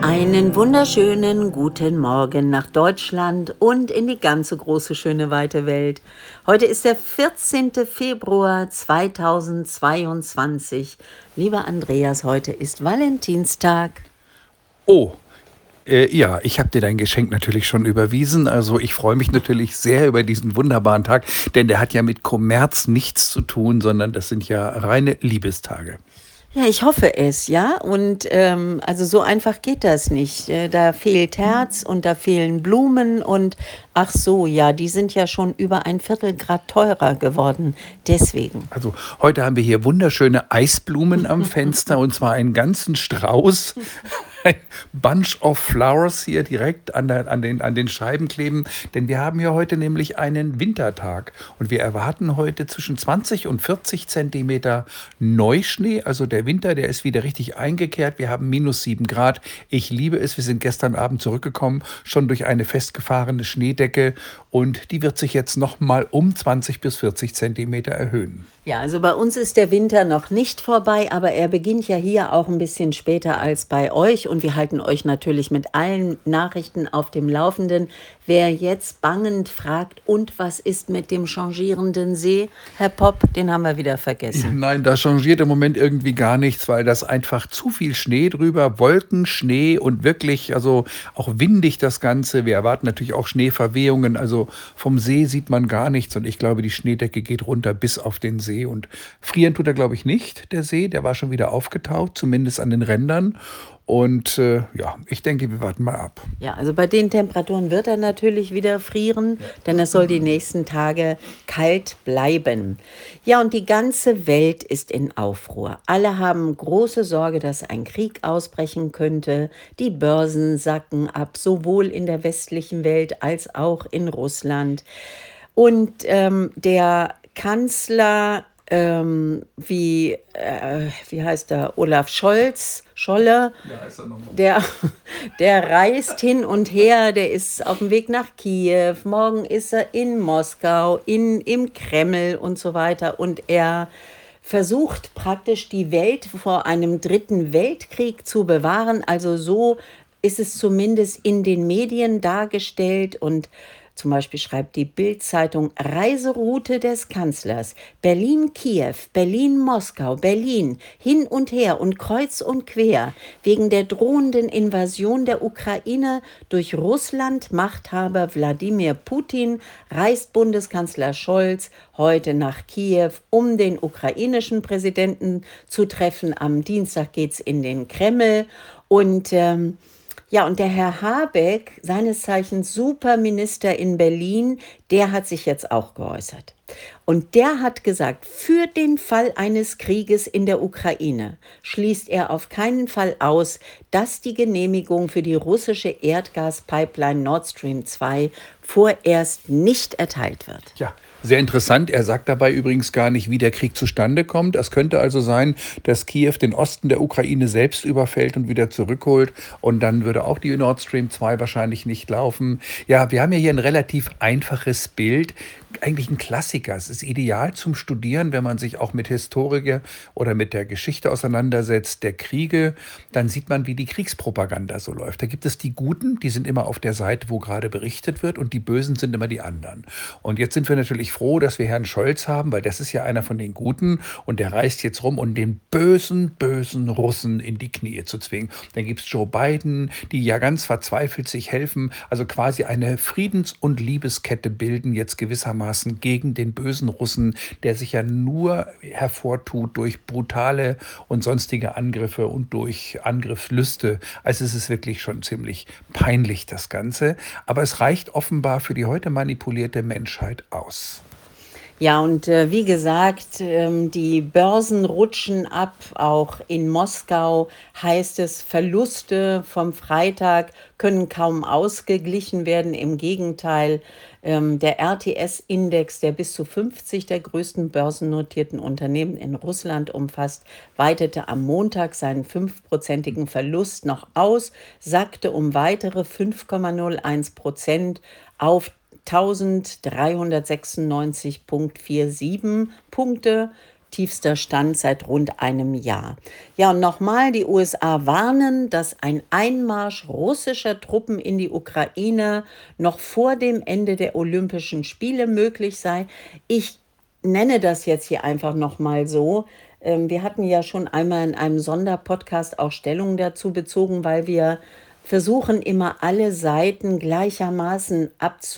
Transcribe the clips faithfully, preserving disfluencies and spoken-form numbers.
Einen wunderschönen guten Morgen nach Deutschland und in die ganze große, schöne, weite Welt. Heute ist der vierzehnte Februar zweitausendzweiundzwanzig. Lieber Andreas, heute ist Valentinstag. Oh, äh, ja, ich habe dir dein Geschenk natürlich schon überwiesen. Also ich freue mich natürlich sehr über diesen wunderbaren Tag, denn der hat ja mit Kommerz nichts zu tun, sondern das sind ja reine Liebestage. Ja, ich hoffe es, ja. Und ähm, also so einfach geht das nicht. Äh, Da fehlt Herz und da fehlen Blumen und ach so, ja, die sind ja schon über ein Viertelgrad teurer geworden. Deswegen. Also heute haben wir hier wunderschöne Eisblumen am Fenster und zwar einen ganzen Strauß. Ein Bunch of Flowers hier direkt an, der, an, den, an den Scheiben kleben, denn wir haben ja heute nämlich einen Wintertag und wir erwarten heute zwischen zwanzig und vierzig Zentimeter Neuschnee. Also der Winter, der ist wieder richtig eingekehrt. Wir haben minus sieben Grad. Ich liebe es. Wir sind gestern Abend zurückgekommen, schon durch eine festgefahrene Schneedecke und die wird sich jetzt nochmal um zwanzig bis vierzig Zentimeter erhöhen. Ja, also bei uns ist der Winter noch nicht vorbei, aber er beginnt ja hier auch ein bisschen später als bei euch und wir halten euch natürlich mit allen Nachrichten auf dem Laufenden. Wer jetzt bangend fragt, und was ist mit dem changierenden See? Herr Popp, den haben wir wieder vergessen. Nein, da changiert im Moment irgendwie gar nichts, weil das einfach zu viel Schnee drüber, Wolken, Schnee und wirklich, also auch windig das Ganze. Wir erwarten natürlich auch Schneeverwehungen, also vom See sieht man gar nichts und ich glaube, die Schneedecke geht runter bis auf den See und frieren tut er, glaube ich, nicht, der See, der war schon wieder aufgetaut, zumindest an den Rändern und äh, ja, ich denke, wir warten mal ab. Ja, also bei den Temperaturen wird er natürlich wieder frieren, denn es soll die nächsten Tage kalt bleiben. Ja, und die ganze Welt ist in Aufruhr. Alle haben große Sorge, dass ein Krieg ausbrechen könnte. Die Börsen sacken ab, sowohl in der westlichen Welt als auch in Russland. Und ähm, der Kanzler, ähm, wie, äh, wie heißt er, Olaf Scholz, Scholle, Ja, ist er nochmal. der, der reist hin und her, der ist auf dem Weg nach Kiew, morgen ist er in Moskau, in, im Kreml und so weiter. Und er versucht praktisch die Welt vor einem dritten Weltkrieg zu bewahren. Also so ist es zumindest in den Medien dargestellt und zum Beispiel schreibt die Bild-Zeitung Reiseroute des Kanzlers. Berlin-Kiew, Berlin-Moskau, Berlin, hin und her und kreuz und quer. Wegen der drohenden Invasion der Ukraine durch Russland Machthaber Wladimir Putin reist Bundeskanzler Scholz heute nach Kiew, um den ukrainischen Präsidenten zu treffen. Am Dienstag geht's in den Kreml und ähm, ja, und der Herr Habeck, seines Zeichens Superminister in Berlin, der hat sich jetzt auch geäußert. Und der hat gesagt, für den Fall eines Krieges in der Ukraine schließt er auf keinen Fall aus, dass die Genehmigung für die russische Erdgaspipeline Nord Stream zwei vorerst nicht erteilt wird. Ja, sehr interessant. Er sagt dabei übrigens gar nicht, wie der Krieg zustande kommt. Es könnte also sein, dass Kiew den Osten der Ukraine selbst überfällt und wieder zurückholt. Und dann würde auch die Nord Stream zwei wahrscheinlich nicht laufen. Ja, wir haben ja hier ein relativ einfaches Bild. Eigentlich ein Klassiker. Es ist ideal zum Studieren, wenn man sich auch mit Historiker oder mit der Geschichte auseinandersetzt, der Kriege. Dann sieht man, wie die Kriegspropaganda so läuft. Da gibt es die Guten, die sind immer auf der Seite, wo gerade berichtet wird, und die Bösen sind immer die anderen. Und jetzt sind wir natürlich froh, dass wir Herrn Scholz haben, weil das ist ja einer von den Guten und der reist jetzt rum, um den bösen, bösen Russen in die Knie zu zwingen. Dann gibt es Joe Biden, die ja ganz verzweifelt sich helfen, also quasi eine Friedens- und Liebeskette bilden jetzt gewissermaßen gegen den bösen Russen, der sich ja nur hervortut durch brutale und sonstige Angriffe und durch Angriffslüste. Also es ist wirklich schon ziemlich peinlich, das Ganze. Aber es reicht offenbar für die heute manipulierte Menschheit aus. Ja, und äh, wie gesagt, ähm, die Börsen rutschen ab. Auch in Moskau heißt es, Verluste vom Freitag können kaum ausgeglichen werden. Im Gegenteil, ähm, der R T S-Index, der bis zu fünfzig der größten börsennotierten Unternehmen in Russland umfasst, weitete am Montag seinen fünfprozentigen Verlust noch aus, sackte um weitere fünf Komma null eins Prozent auf eintausenddreihundertsechsundneunzig Komma siebenundvierzig Punkte. tiefster Stand seit rund einem Jahr. Ja, und nochmal, die U S A warnen, dass ein Einmarsch russischer Truppen in die Ukraine noch vor dem Ende der Olympischen Spiele möglich sei. Ich nenne das jetzt hier einfach nochmal so. Ähm, Wir hatten ja schon einmal in einem Sonderpodcast auch Stellung dazu bezogen, weil wir versuchen, immer alle Seiten gleichermaßen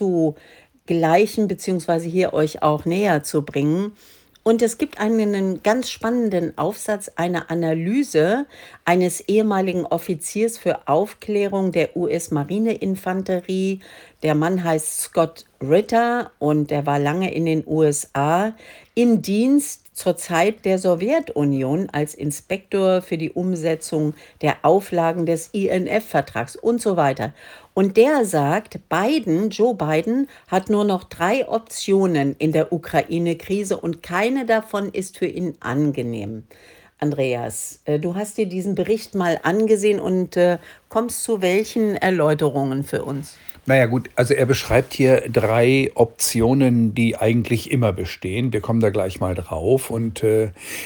abzugleichen, beziehungsweise hier euch auch näher zu bringen. Und es gibt einen ganz spannenden Aufsatz, eine Analyse eines ehemaligen Offiziers für Aufklärung der U S-Marineinfanterie. Der Mann heißt Scott Ritter und der war lange in den U S A in Dienst zur Zeit der Sowjetunion als Inspektor für die Umsetzung der Auflagen des I N F-Vertrags und so weiter. Und der sagt, Biden, Joe Biden, hat nur noch drei Optionen in der Ukraine-Krise und keine davon ist für ihn angenehm. Andreas, äh, du hast dir diesen Bericht mal angesehen und äh, kommst zu welchen Erläuterungen für uns? Naja gut, also er beschreibt hier drei Optionen, die eigentlich immer bestehen. Wir kommen da gleich mal drauf. Und äh,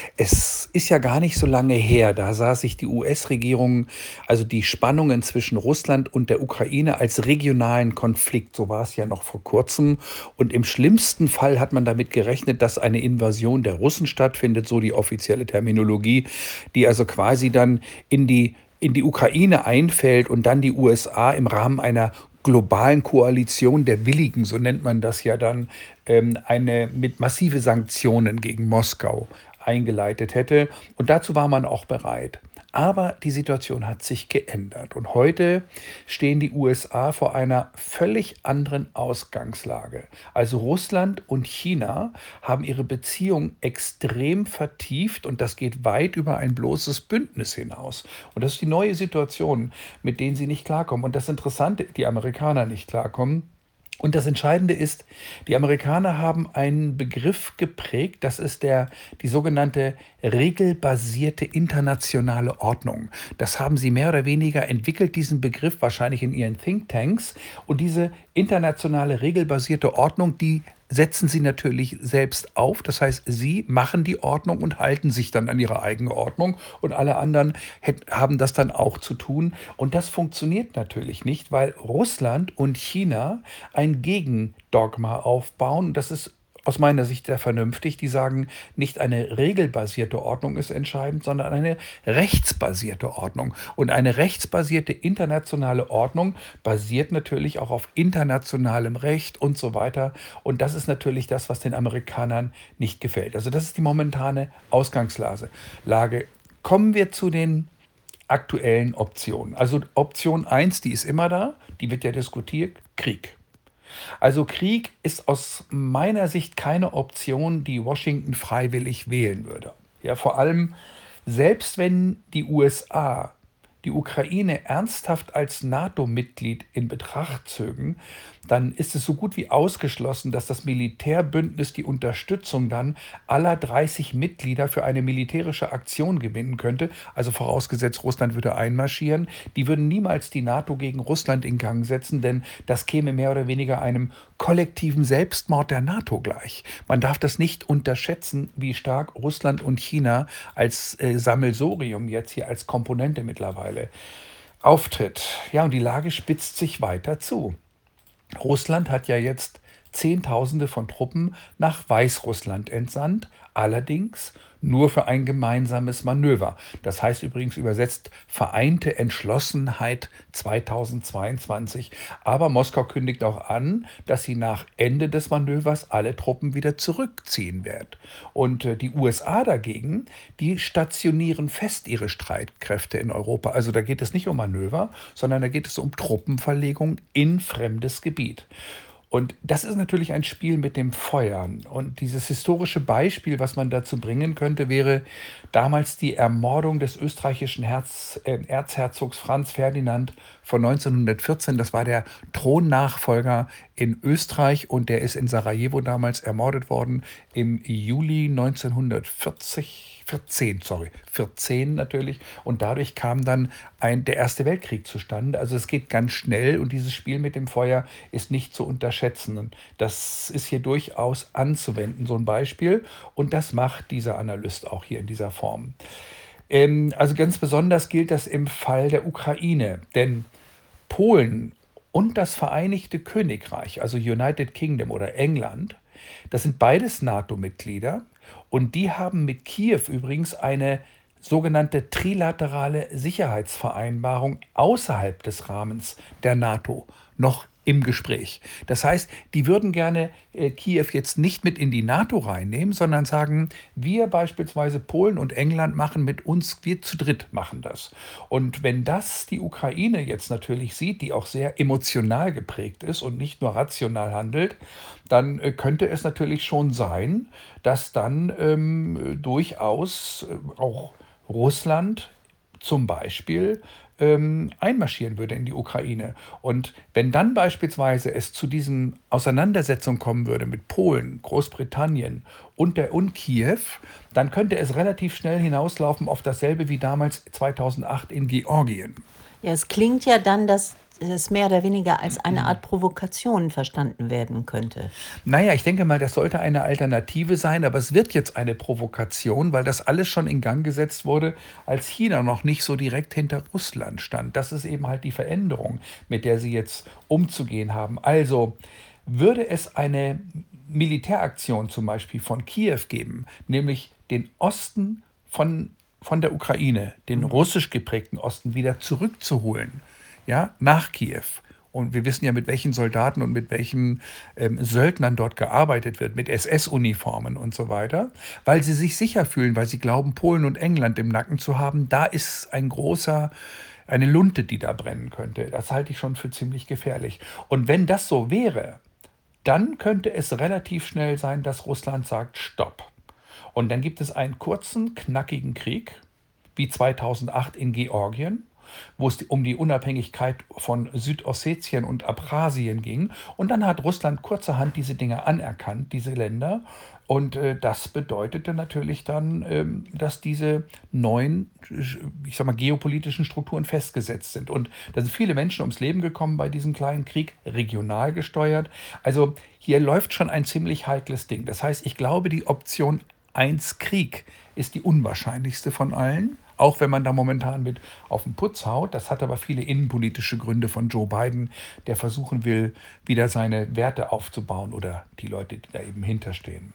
es ist ja gar nicht so lange her, da sah sich die U S-Regierung, also die Spannungen zwischen Russland und der Ukraine als regionalen Konflikt, so war es ja noch vor kurzem. Und im schlimmsten Fall hat man damit gerechnet, dass eine Invasion der Russen stattfindet, so die offizielle Terminologie, die also quasi dann in die in die Ukraine einfällt und dann die U S A im Rahmen einer globalen Koalition der Willigen, so nennt man das ja dann, ähm, eine mit massive Sanktionen gegen Moskau eingeleitet hätte. Und dazu war man auch bereit. Aber die Situation hat sich geändert. Und heute stehen die U S A vor einer völlig anderen Ausgangslage. Also Russland und China haben ihre Beziehung extrem vertieft und das geht weit über ein bloßes Bündnis hinaus. Und das ist die neue Situation, mit denen sie nicht klarkommen. Und das Interessante, die Amerikaner nicht klarkommen. Und das Entscheidende ist, die Amerikaner haben einen Begriff geprägt, das ist der, die sogenannte regelbasierte internationale Ordnung. Das haben sie mehr oder weniger entwickelt, diesen Begriff wahrscheinlich in ihren Thinktanks. Und diese internationale regelbasierte Ordnung, die setzen sie natürlich selbst auf. Das heißt, sie machen die Ordnung und halten sich dann an ihre eigene Ordnung und alle anderen hätt- haben das dann auch zu tun. Und das funktioniert natürlich nicht, weil Russland und China ein Gegendogma aufbauen. Das ist aus meiner Sicht sehr vernünftig. Die sagen, nicht eine regelbasierte Ordnung ist entscheidend, sondern eine rechtsbasierte Ordnung. Und eine rechtsbasierte internationale Ordnung basiert natürlich auch auf internationalem Recht und so weiter. Und das ist natürlich das, was den Amerikanern nicht gefällt. Also das ist die momentane Ausgangslage. Lage. Kommen wir zu den aktuellen Optionen. Also Option eins, die ist immer da, die wird ja diskutiert, Krieg. Also Krieg ist aus meiner Sicht keine Option, die Washington freiwillig wählen würde. Ja, vor allem, selbst wenn die U S A die Ukraine ernsthaft als NATO-Mitglied in Betracht zögen, dann ist es so gut wie ausgeschlossen, dass das Militärbündnis die Unterstützung dann aller dreißig Mitglieder für eine militärische Aktion gewinnen könnte. Also vorausgesetzt, Russland würde einmarschieren. Die würden niemals die NATO gegen Russland in Gang setzen, denn das käme mehr oder weniger einem kollektiven Selbstmord der NATO gleich. Man darf das nicht unterschätzen, wie stark Russland und China als äh, Sammelsurium jetzt hier als Komponente mittlerweile auftritt. Ja, und die Lage spitzt sich weiter zu. Russland hat ja jetzt Zehntausende von Truppen nach Weißrussland entsandt, allerdings nur für ein gemeinsames Manöver. Das heißt übrigens übersetzt Vereinte Entschlossenheit zweitausendzweiundzwanzig. Aber Moskau kündigt auch an, dass sie nach Ende des Manövers alle Truppen wieder zurückziehen wird. Und äh, die U S A dagegen, die stationieren fest ihre Streitkräfte in Europa. Also da geht es nicht um Manöver, sondern da geht es um Truppenverlegung in fremdes Gebiet. Und das ist natürlich ein Spiel mit dem Feuer. Und dieses historische Beispiel, was man dazu bringen könnte, wäre damals die Ermordung des österreichischen Herz, äh, Erzherzogs Franz Ferdinand von neunzehnhundertvierzehn. Das war der Thronnachfolger in Österreich und der ist in Sarajevo damals ermordet worden im Juli neunzehnhundertvierzig. vierzehn, sorry, vierzehn natürlich. Und dadurch kam dann ein, der Erste Weltkrieg zustande. Also es geht ganz schnell und dieses Spiel mit dem Feuer ist nicht zu unterschätzen. Und das ist hier durchaus anzuwenden, so ein Beispiel. Und das macht dieser Analyst auch hier in dieser Form. Ähm, also ganz besonders gilt das im Fall der Ukraine, denn Polen und das Vereinigte Königreich, also United Kingdom oder England, das sind beides NATO-Mitglieder und die haben mit Kiew übrigens eine sogenannte trilaterale Sicherheitsvereinbarung außerhalb des Rahmens der NATO noch im Gespräch. Das heißt, die würden gerne äh, Kiew jetzt nicht mit in die NATO reinnehmen, sondern sagen, wir beispielsweise Polen und England machen mit uns, wir zu dritt machen das. Und wenn das die Ukraine jetzt natürlich sieht, die auch sehr emotional geprägt ist und nicht nur rational handelt, dann äh, könnte es natürlich schon sein, dass dann ähm, durchaus äh, auch Russland zum Beispiel ähm, einmarschieren würde in die Ukraine. Und wenn dann beispielsweise es zu diesen Auseinandersetzungen kommen würde mit Polen, Großbritannien und der und Kiew, dann könnte es relativ schnell hinauslaufen auf dasselbe wie damals zweitausendacht in Georgien. Ja, es klingt ja dann, dass es mehr oder weniger als eine Art Provokation verstanden werden könnte. Naja, ich denke mal, das sollte eine Alternative sein, aber es wird jetzt eine Provokation, weil das alles schon in Gang gesetzt wurde, als China noch nicht so direkt hinter Russland stand. Das ist eben halt die Veränderung, mit der sie jetzt umzugehen haben. Also würde es eine Militäraktion zum Beispiel von Kiew geben, nämlich den Osten von, von der Ukraine, den russisch geprägten Osten wieder zurückzuholen, ja, nach Kiew. Und wir wissen ja, mit welchen Soldaten und mit welchen ähm, Söldnern dort gearbeitet wird, mit S S-Uniformen und so weiter, weil sie sich sicher fühlen, weil sie glauben, Polen und England im Nacken zu haben. Da ist ein großer, eine Lunte, die da brennen könnte. Das halte ich schon für ziemlich gefährlich. Und wenn das so wäre, dann könnte es relativ schnell sein, dass Russland sagt, Stopp. Und dann gibt es einen kurzen, knackigen Krieg, wie zweitausendacht in Georgien, wo es um die Unabhängigkeit von Südossetien und Abchasien ging. Und dann hat Russland kurzerhand diese Dinge anerkannt, diese Länder. Und äh, das bedeutete natürlich dann, ähm, dass diese neuen, ich sag mal, geopolitischen Strukturen festgesetzt sind. Und da sind viele Menschen ums Leben gekommen bei diesem kleinen Krieg, regional gesteuert. Also hier läuft schon ein ziemlich heikles Ding. Das heißt, ich glaube, die Option eins Krieg ist die unwahrscheinlichste von allen. Auch wenn man da momentan mit auf den Putz haut. Das hat aber viele innenpolitische Gründe von Joe Biden, der versuchen will, wieder seine Werte aufzubauen oder die Leute, die da eben hinterstehen.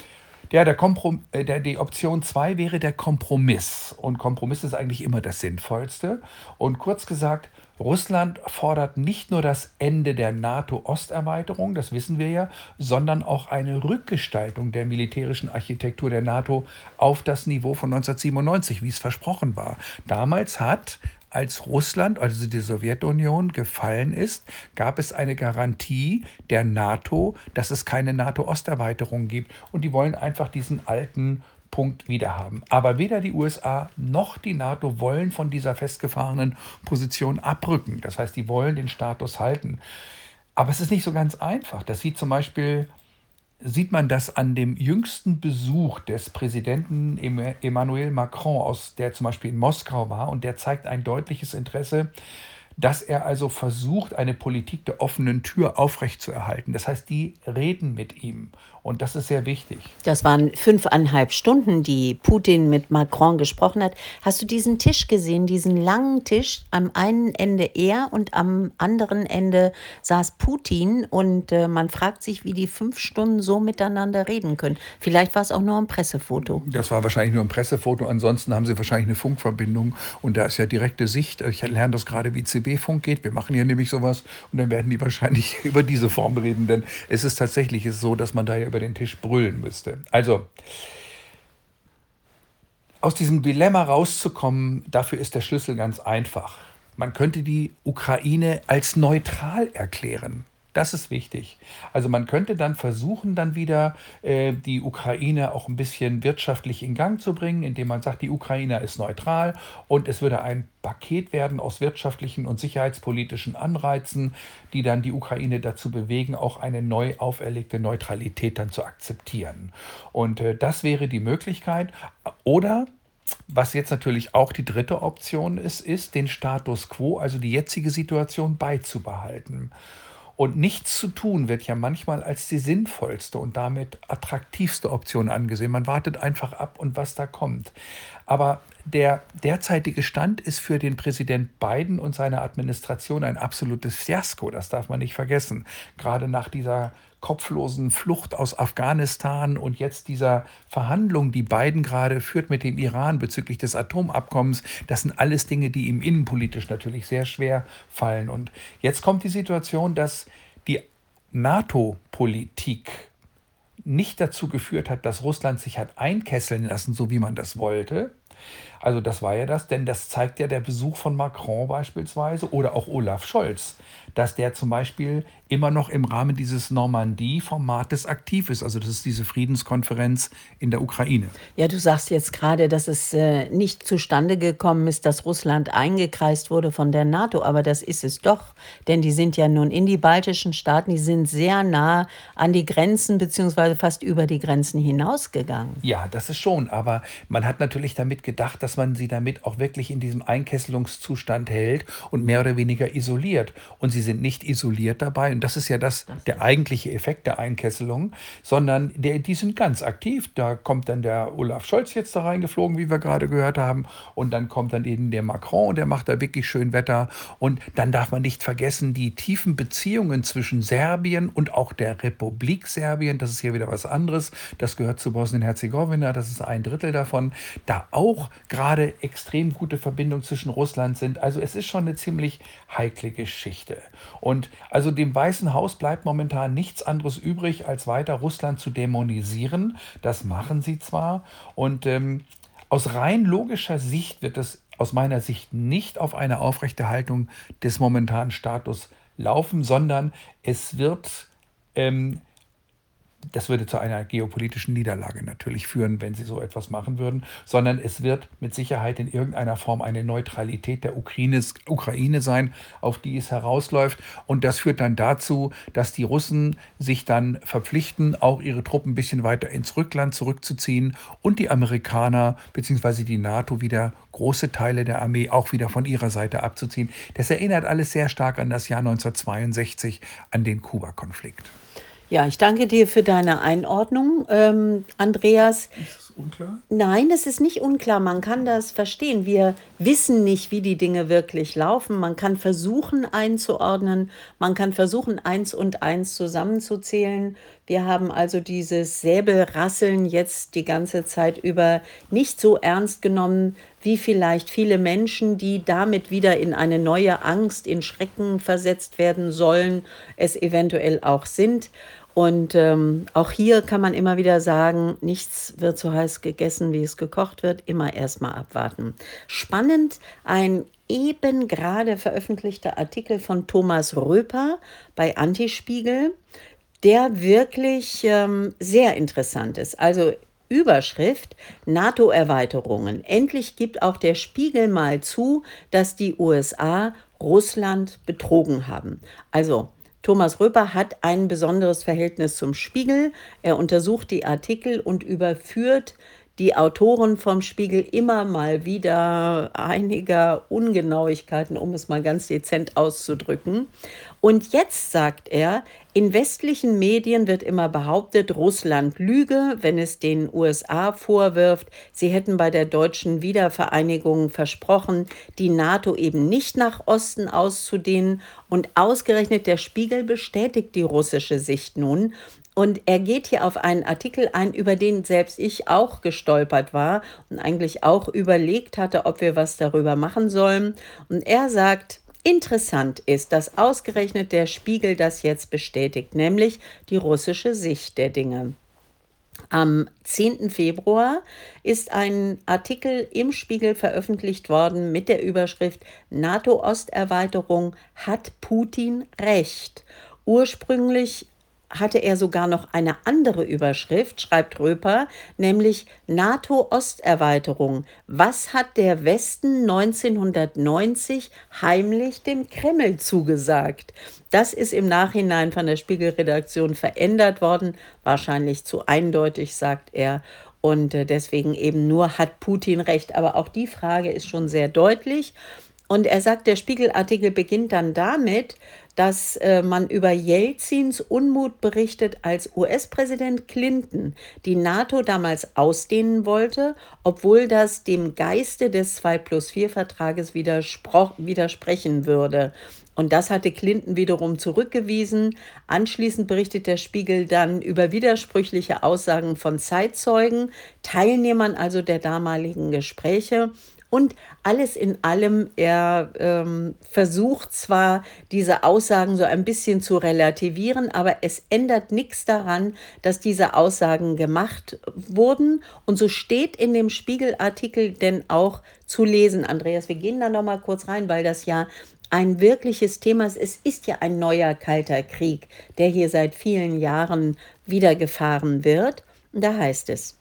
Ja, der Komprom äh, der, die Option zwei wäre der Kompromiss. Und Kompromiss ist eigentlich immer das Sinnvollste. Und kurz gesagt, Russland fordert nicht nur das Ende der NATO-Osterweiterung, das wissen wir ja, sondern auch eine Rückgestaltung der militärischen Architektur der NATO auf das Niveau von neunzehnhundertsiebenundneunzig, wie es versprochen war. Damals hat, als Russland, also die Sowjetunion, gefallen ist, gab es eine Garantie der NATO, dass es keine NATO-Osterweiterung gibt. Und die wollen einfach diesen alten Punkt wieder haben. Aber weder die U S A noch die NATO wollen von dieser festgefahrenen Position abrücken. Das heißt, die wollen den Status halten. Aber es ist nicht so ganz einfach. Das sieht zum Beispiel, sieht man das an dem jüngsten Besuch des Präsidenten Emmanuel Macron, aus, der zum Beispiel in Moskau war. Und der zeigt ein deutliches Interesse, dass er also versucht, eine Politik der offenen Tür aufrechtzuerhalten. Das heißt, die reden mit ihm. Und das ist sehr wichtig. Das waren fünfeinhalb Stunden, die Putin mit Macron gesprochen hat. Hast du diesen Tisch gesehen, diesen langen Tisch? Am einen Ende er und am anderen Ende saß Putin. Und äh, man fragt sich, wie die fünf Stunden so miteinander reden können. Vielleicht war es auch nur ein Pressefoto. Das war wahrscheinlich nur ein Pressefoto. Ansonsten haben sie wahrscheinlich eine Funkverbindung. Und da ist ja direkte Sicht. Ich lerne das gerade, wie C B-Funk geht. Wir machen hier nämlich sowas. Und dann werden die wahrscheinlich über diese Form reden. Denn es ist tatsächlich so, dass man da ja über den Tisch brüllen müsste. Also, aus diesem Dilemma rauszukommen, dafür ist der Schlüssel ganz einfach. Man könnte die Ukraine als neutral erklären. Das ist wichtig. Also man könnte dann versuchen, dann wieder äh, die Ukraine auch ein bisschen wirtschaftlich in Gang zu bringen, indem man sagt, die Ukraine ist neutral und es würde ein Paket werden aus wirtschaftlichen und sicherheitspolitischen Anreizen, die dann die Ukraine dazu bewegen, auch eine neu auferlegte Neutralität dann zu akzeptieren. Und äh, das wäre die Möglichkeit. Oder was jetzt natürlich auch die dritte Option ist, ist, den Status quo, also die jetzige Situation beizubehalten. Und nichts zu tun wird ja manchmal als die sinnvollste und damit attraktivste Option angesehen. Man wartet einfach ab und was da kommt. Aber der derzeitige Stand ist für den Präsident Biden und seine Administration ein absolutes Fiasko. Das darf man nicht vergessen. Gerade nach dieser kopflosen Flucht aus Afghanistan und jetzt dieser Verhandlung, die Biden gerade führt mit dem Iran bezüglich des Atomabkommens, das sind alles Dinge, die ihm innenpolitisch natürlich sehr schwer fallen. Und jetzt kommt die Situation, dass die NATO-Politik nicht dazu geführt hat, dass Russland sich hat einkesseln lassen, so wie man das wollte. Also das war ja das, denn das zeigt ja der Besuch von Macron beispielsweise oder auch Olaf Scholz, dass der zum Beispiel immer noch im Rahmen dieses Normandie-Formates aktiv ist. Also das ist diese Friedenskonferenz in der Ukraine. Ja, du sagst jetzt gerade, dass es äh, nicht zustande gekommen ist, dass Russland eingekreist wurde von der NATO, aber das ist es doch, denn die sind ja nun in die baltischen Staaten, die sind sehr nah an die Grenzen beziehungsweise fast über die Grenzen hinausgegangen. Ja, das ist schon, aber man hat natürlich damit gedacht, dass man sie damit auch wirklich in diesem Einkesselungszustand hält und mehr oder weniger isoliert. Und sie sind nicht isoliert dabei. Und das ist ja das, der eigentliche Effekt der Einkesselung, sondern der, die sind ganz aktiv. Da kommt dann der Olaf Scholz jetzt da reingeflogen, wie wir gerade gehört haben. Und dann kommt dann eben der Macron und der macht da wirklich schön Wetter. Und dann darf man nicht vergessen, die tiefen Beziehungen zwischen Serbien und auch der Republik Serbien, das ist hier wieder was anderes. Das gehört zu Bosnien-Herzegowina, das ist ein Drittel davon. Da auch gerade extrem gute Verbindungen zwischen Russland sind. Also es ist schon eine ziemlich heikle Geschichte. Und also dem Weißen Haus bleibt momentan nichts anderes übrig, als weiter Russland zu dämonisieren. Das machen sie zwar. Und ähm, aus rein logischer Sicht wird es aus meiner Sicht nicht auf eine Aufrechterhaltung des momentanen Status laufen, sondern es wird ähm, das würde zu einer geopolitischen Niederlage natürlich führen, wenn sie so etwas machen würden, sondern es wird mit Sicherheit in irgendeiner Form eine Neutralität der Ukraine, Ukraine sein, auf die es herausläuft. Und das führt dann dazu, dass die Russen sich dann verpflichten, auch ihre Truppen ein bisschen weiter ins Rückland zurückzuziehen und die Amerikaner bzw. die NATO wieder große Teile der Armee auch wieder von ihrer Seite abzuziehen. Das erinnert alles sehr stark an das Jahr neunzehnhundertzweiundsechzig, an den Kuba-Konflikt. Ja, ich danke dir für deine Einordnung, ähm, Andreas. Ist das unklar? Nein, es ist nicht unklar. Man kann das verstehen. Wir wissen nicht, wie die Dinge wirklich laufen. Man kann versuchen einzuordnen. Man kann versuchen, eins und eins zusammenzuzählen. Wir haben also dieses Säbelrasseln jetzt die ganze Zeit über nicht so ernst genommen, wie vielleicht viele Menschen, die damit wieder in eine neue Angst, in Schrecken versetzt werden sollen, es eventuell auch sind. Und ähm, auch hier kann man immer wieder sagen, nichts wird so heiß gegessen, wie es gekocht wird. Immer erstmal abwarten. Spannend, ein eben gerade veröffentlichter Artikel von Thomas Röper bei Antispiegel, der wirklich ähm, sehr interessant ist. Also Überschrift: NATO-Erweiterungen. Endlich gibt auch der Spiegel mal zu, dass die U S A Russland betrogen haben. Also Thomas Röper hat ein besonderes Verhältnis zum Spiegel. Er untersucht die Artikel und überführt die Autoren vom Spiegel immer mal wieder einiger Ungenauigkeiten, um es mal ganz dezent auszudrücken. Und jetzt sagt er, in westlichen Medien wird immer behauptet, Russland lüge, wenn es den U S A vorwirft, sie hätten bei der deutschen Wiedervereinigung versprochen, die NATO eben nicht nach Osten auszudehnen. Und ausgerechnet der Spiegel bestätigt die russische Sicht nun. Und er geht hier auf einen Artikel ein, über den selbst ich auch gestolpert war und eigentlich auch überlegt hatte, ob wir was darüber machen sollen. Und er sagt, interessant ist, dass ausgerechnet der Spiegel das jetzt bestätigt, nämlich die russische Sicht der Dinge. Am zehnten Februar ist ein Artikel im Spiegel veröffentlicht worden mit der Überschrift NATO-Osterweiterung: Hat Putin recht? Ursprünglich hatte er sogar noch eine andere Überschrift, schreibt Röper, nämlich NATO-Osterweiterung. Was hat der Westen neunzehnhundertneunzig heimlich dem Kreml zugesagt? Das ist im Nachhinein von der Spiegel-Redaktion verändert worden, wahrscheinlich zu eindeutig, sagt er. Und äh, deswegen eben nur hat Putin recht. Aber auch die Frage ist schon sehr deutlich. Und er sagt, der Spiegelartikel beginnt dann damit, dass äh, man über Jelzins Unmut berichtet, als U S-Präsident Clinton die NATO damals ausdehnen wollte, obwohl das dem Geiste des zwei plus vier Vertrages widersprechen würde. Und das hatte Clinton wiederum zurückgewiesen. Anschließend berichtet der Spiegel dann über widersprüchliche Aussagen von Zeitzeugen, Teilnehmern also der damaligen Gespräche. Und alles in allem, er ähm, versucht zwar, diese Aussagen so ein bisschen zu relativieren, aber es ändert nichts daran, dass diese Aussagen gemacht wurden. Und so steht in dem Spiegelartikel denn auch zu lesen. Andreas, wir gehen da noch mal kurz rein, weil das ja ein wirkliches Thema ist. Es ist ja ein neuer kalter Krieg, der hier seit vielen Jahren wieder gefahren wird. Und da heißt es,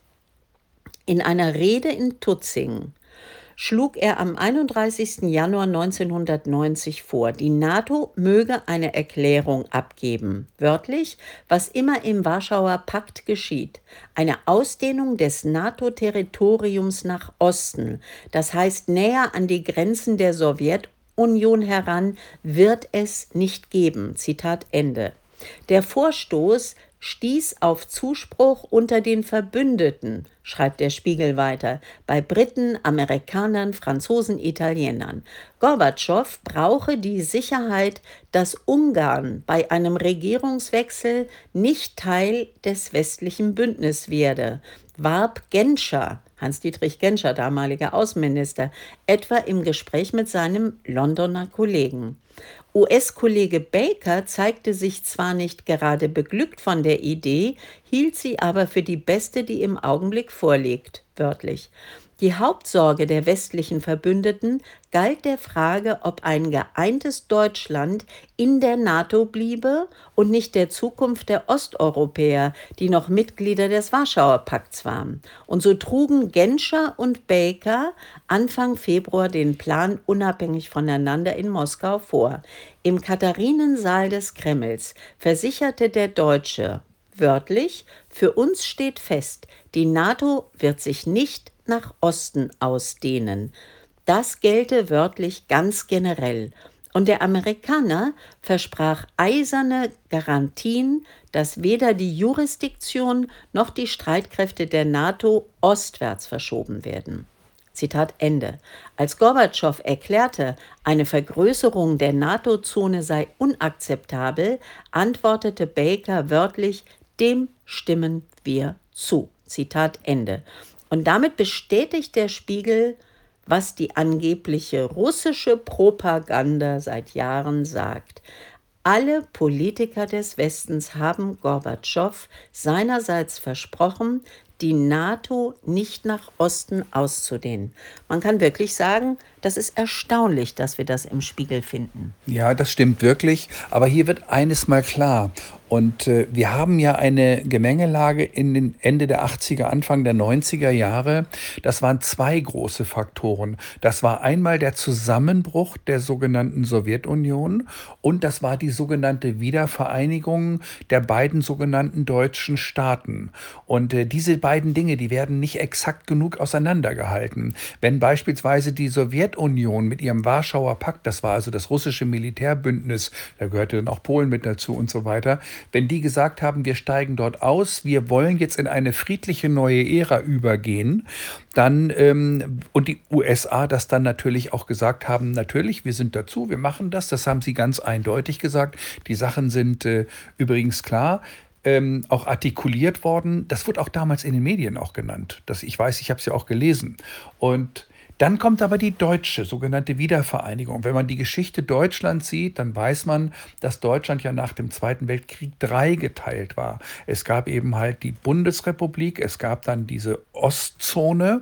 in einer Rede in Tutzing schlug er am einunddreißigsten Januar neunzehnhundertneunzig vor, die NATO möge eine Erklärung abgeben. Wörtlich, was immer im Warschauer Pakt geschieht. Eine Ausdehnung des NATO-Territoriums nach Osten, das heißt näher an die Grenzen der Sowjetunion heran, wird es nicht geben. Zitat Ende. Der Vorstoß stieß auf Zuspruch unter den Verbündeten, schreibt der Spiegel weiter, bei Briten, Amerikanern, Franzosen, Italienern. Gorbatschow brauche die Sicherheit, dass Ungarn bei einem Regierungswechsel nicht Teil des westlichen Bündnisses werde, warb Genscher, Hans-Dietrich Genscher, damaliger Außenminister, etwa im Gespräch mit seinem Londoner Kollegen. U S-Kollege Baker zeigte sich zwar nicht gerade beglückt von der Idee, hielt sie aber für die beste, die im Augenblick vorliegt, wörtlich. Die Hauptsorge der westlichen Verbündeten galt der Frage, ob ein geeintes Deutschland in der NATO bliebe und nicht der Zukunft der Osteuropäer, die noch Mitglieder des Warschauer Pakts waren. Und so trugen Genscher und Baker Anfang Februar den Plan unabhängig voneinander in Moskau vor. Im Katharinensaal des Kremls versicherte der Deutsche wörtlich, für uns steht fest, die NATO wird sich nicht nach Osten ausdehnen. Das gelte wörtlich ganz generell. Und der Amerikaner versprach eiserne Garantien, dass weder die Jurisdiktion noch die Streitkräfte der NATO ostwärts verschoben werden. Zitat Ende. Als Gorbatschow erklärte, eine Vergrößerung der NATO-Zone sei unakzeptabel, antwortete Baker wörtlich, dem stimmen wir zu. Zitat Ende. Und damit bestätigt der Spiegel, was die angebliche russische Propaganda seit Jahren sagt. Alle Politiker des Westens haben Gorbatschow seinerseits versprochen, die NATO nicht nach Osten auszudehnen. Man kann wirklich sagen, das ist erstaunlich, dass wir das im Spiegel finden. Ja, das stimmt wirklich. Aber hier wird eines mal klar. Und äh, wir haben ja eine Gemengelage in den Ende der achtziger, Anfang der neunziger Jahre. Das waren zwei große Faktoren. Das war einmal der Zusammenbruch der sogenannten Sowjetunion und das war die sogenannte Wiedervereinigung der beiden sogenannten deutschen Staaten. Und äh, diese beiden Dinge, die werden nicht exakt genug auseinandergehalten. Wenn beispielsweise die Sowjetunion mit ihrem Warschauer Pakt, das war also das russische Militärbündnis, da gehörte dann auch Polen mit dazu und so weiter, wenn die gesagt haben, wir steigen dort aus, wir wollen jetzt in eine friedliche neue Ära übergehen, dann ähm, und die U S A das dann natürlich auch gesagt haben, natürlich, wir sind dazu, wir machen das, das haben sie ganz eindeutig gesagt. Die Sachen sind äh, übrigens klar. Ähm, auch artikuliert worden. Das wurde auch damals in den Medien auch genannt. Das, ich weiß, ich habe es ja auch gelesen. Und dann kommt aber die deutsche sogenannte Wiedervereinigung. Wenn man die Geschichte Deutschlands sieht, dann weiß man, dass Deutschland ja nach dem Zweiten Weltkrieg dreigeteilt war. Es gab eben halt die Bundesrepublik, es gab dann diese Ostzone,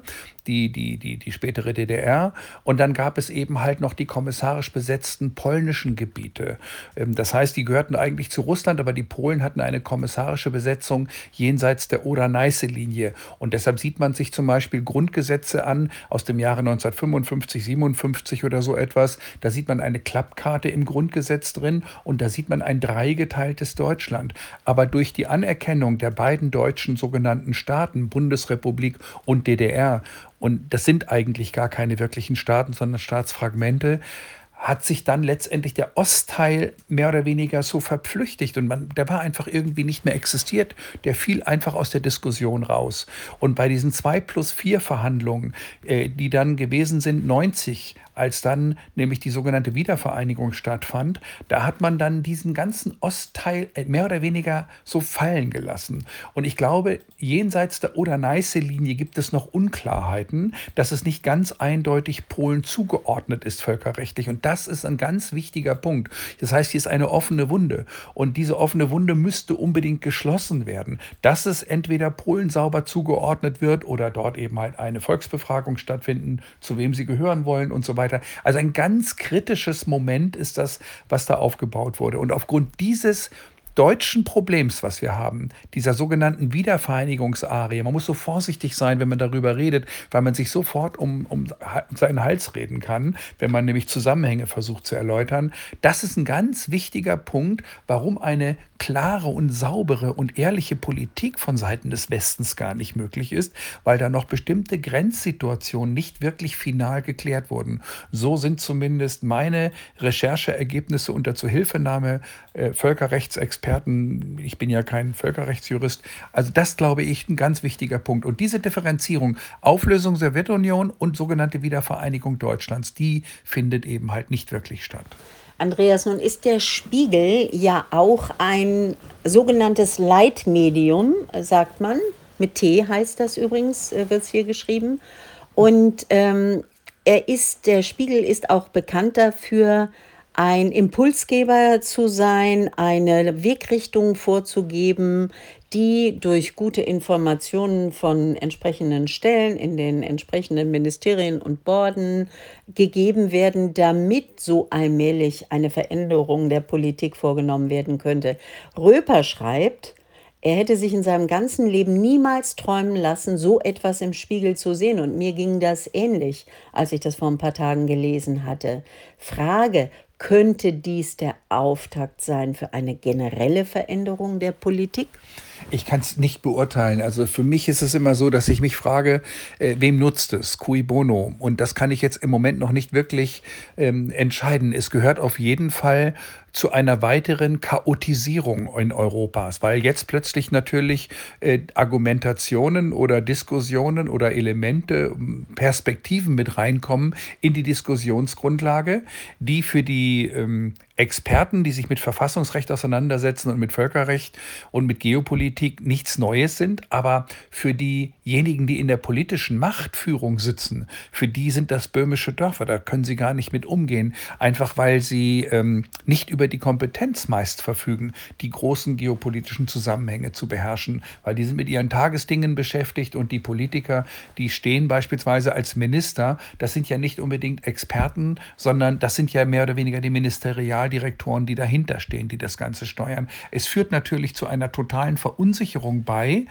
die, die, die, die spätere D D R. Und dann gab es eben halt noch die kommissarisch besetzten polnischen Gebiete. Ähm, Das heißt, die gehörten eigentlich zu Russland, aber die Polen hatten eine kommissarische Besetzung jenseits der Oder-Neiße-Linie. Und deshalb sieht man sich zum Beispiel Grundgesetze an aus dem Jahre neunzehnhundertfünfundfünfzig, siebenundfünfzig oder so etwas. Da sieht man eine Klappkarte im Grundgesetz drin und da sieht man ein dreigeteiltes Deutschland. Aber durch die Anerkennung der beiden deutschen sogenannten Staaten, Bundesrepublik und D D R, und das sind eigentlich gar keine wirklichen Staaten, sondern Staatsfragmente, hat sich dann letztendlich der Ostteil mehr oder weniger so verflüchtigt und man, der war einfach irgendwie nicht mehr existiert. Der fiel einfach aus der Diskussion raus. Und bei diesen zwei plus vier Verhandlungen, äh, die dann gewesen sind, neunzig, als dann nämlich die sogenannte Wiedervereinigung stattfand, da hat man dann diesen ganzen Ostteil äh, mehr oder weniger so fallen gelassen. Und ich glaube, jenseits der Oder-Neiße-Linie gibt es noch Unklarheiten, dass es nicht ganz eindeutig Polen zugeordnet ist völkerrechtlich. Und das ist ein ganz wichtiger Punkt. Das heißt, hier ist eine offene Wunde. Und diese offene Wunde müsste unbedingt geschlossen werden. Dass es entweder Polen sauber zugeordnet wird oder dort eben halt eine Volksbefragung stattfinden, zu wem sie gehören wollen und so weiter. Also ein ganz kritisches Moment ist das, was da aufgebaut wurde. Und aufgrund dieses deutschen Problems, was wir haben, dieser sogenannten Wiedervereinigungsarie, man muss so vorsichtig sein, wenn man darüber redet, weil man sich sofort um, um seinen Hals reden kann, wenn man nämlich Zusammenhänge versucht zu erläutern. Das ist ein ganz wichtiger Punkt, warum eine klare und saubere und ehrliche Politik von Seiten des Westens gar nicht möglich ist, weil da noch bestimmte Grenzsituationen nicht wirklich final geklärt wurden. So sind zumindest meine Rechercheergebnisse unter Zuhilfenahme äh, Völkerrechtsexperten, ich bin ja kein Völkerrechtsjurist, also das glaube ich ein ganz wichtiger Punkt. Und diese Differenzierung, Auflösung der Sowjetunion und sogenannte Wiedervereinigung Deutschlands, die findet eben halt nicht wirklich statt. Andreas, nun ist der Spiegel ja auch ein sogenanntes Leitmedium, äh, sagt man. Mit T heißt das übrigens, äh, wird es hier geschrieben. Und ähm, er ist, der Spiegel ist auch bekannt dafür, ein Impulsgeber zu sein, eine Wegrichtung vorzugeben, die durch gute Informationen von entsprechenden Stellen in den entsprechenden Ministerien und Borden gegeben werden, damit so allmählich eine Veränderung der Politik vorgenommen werden könnte. Röper schreibt, er hätte sich in seinem ganzen Leben niemals träumen lassen, so etwas im Spiegel zu sehen. Und mir ging das ähnlich, als ich das vor ein paar Tagen gelesen hatte. Frage, könnte dies der Auftakt sein für eine generelle Veränderung der Politik? Ich kann es nicht beurteilen. Also für mich ist es immer so, dass ich mich frage, äh, wem nutzt es? Cui bono? Und das kann ich jetzt im Moment noch nicht wirklich ähm, entscheiden. Es gehört auf jeden Fall zu einer weiteren Chaotisierung in Europas, weil jetzt plötzlich natürlich äh, Argumentationen oder Diskussionen oder Elemente, Perspektiven mit reinkommen in die Diskussionsgrundlage, die für die ähm, Experten, die sich mit Verfassungsrecht auseinandersetzen und mit Völkerrecht und mit Geopolitik nichts Neues sind, aber für diejenigen, die in der politischen Machtführung sitzen, für die sind das böhmische Dörfer, da können sie gar nicht mit umgehen, einfach weil sie ähm, nicht über die Kompetenz meist verfügen, die großen geopolitischen Zusammenhänge zu beherrschen, weil die sind mit ihren Tagesdingen beschäftigt und die Politiker, die stehen beispielsweise als Minister, das sind ja nicht unbedingt Experten, sondern das sind ja mehr oder weniger die Ministerialdirektoren, die dahinter stehen, die das Ganze steuern. Es führt natürlich zu einer totalen Verunsicherung bei.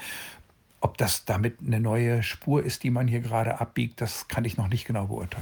Ob das damit eine neue Spur ist, die man hier gerade abbiegt, das kann ich noch nicht genau beurteilen.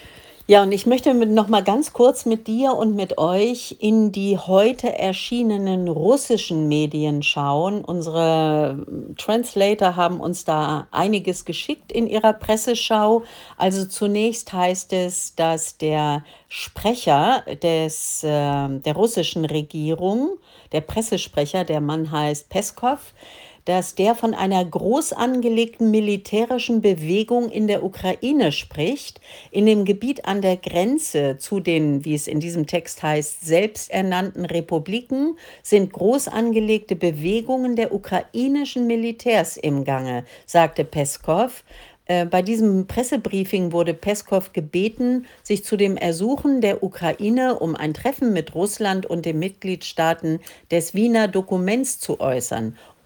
Ja, und ich möchte mit, noch mal ganz kurz mit dir und mit euch in die heute erschienenen russischen Medien schauen. Unsere Translator haben uns da einiges geschickt in ihrer Presseschau. Also zunächst heißt es, dass der Sprecher des, äh, der russischen Regierung, der Pressesprecher, der Mann heißt Peskov, dass der von einer groß angelegten militärischen Bewegung in der Ukraine spricht, in dem Gebiet an der Grenze zu den, wie es in diesem Text heißt, selbsternannten Republiken sind groß angelegte Bewegungen der ukrainischen Militärs im Gange, sagte Peskov. Bei diesem Pressebriefing wurde Peskov gebeten, sich zu dem Ersuchen der Ukraine um ein Treffen mit Russland und den Mitgliedstaaten des Wiener Dokuments zu äußern.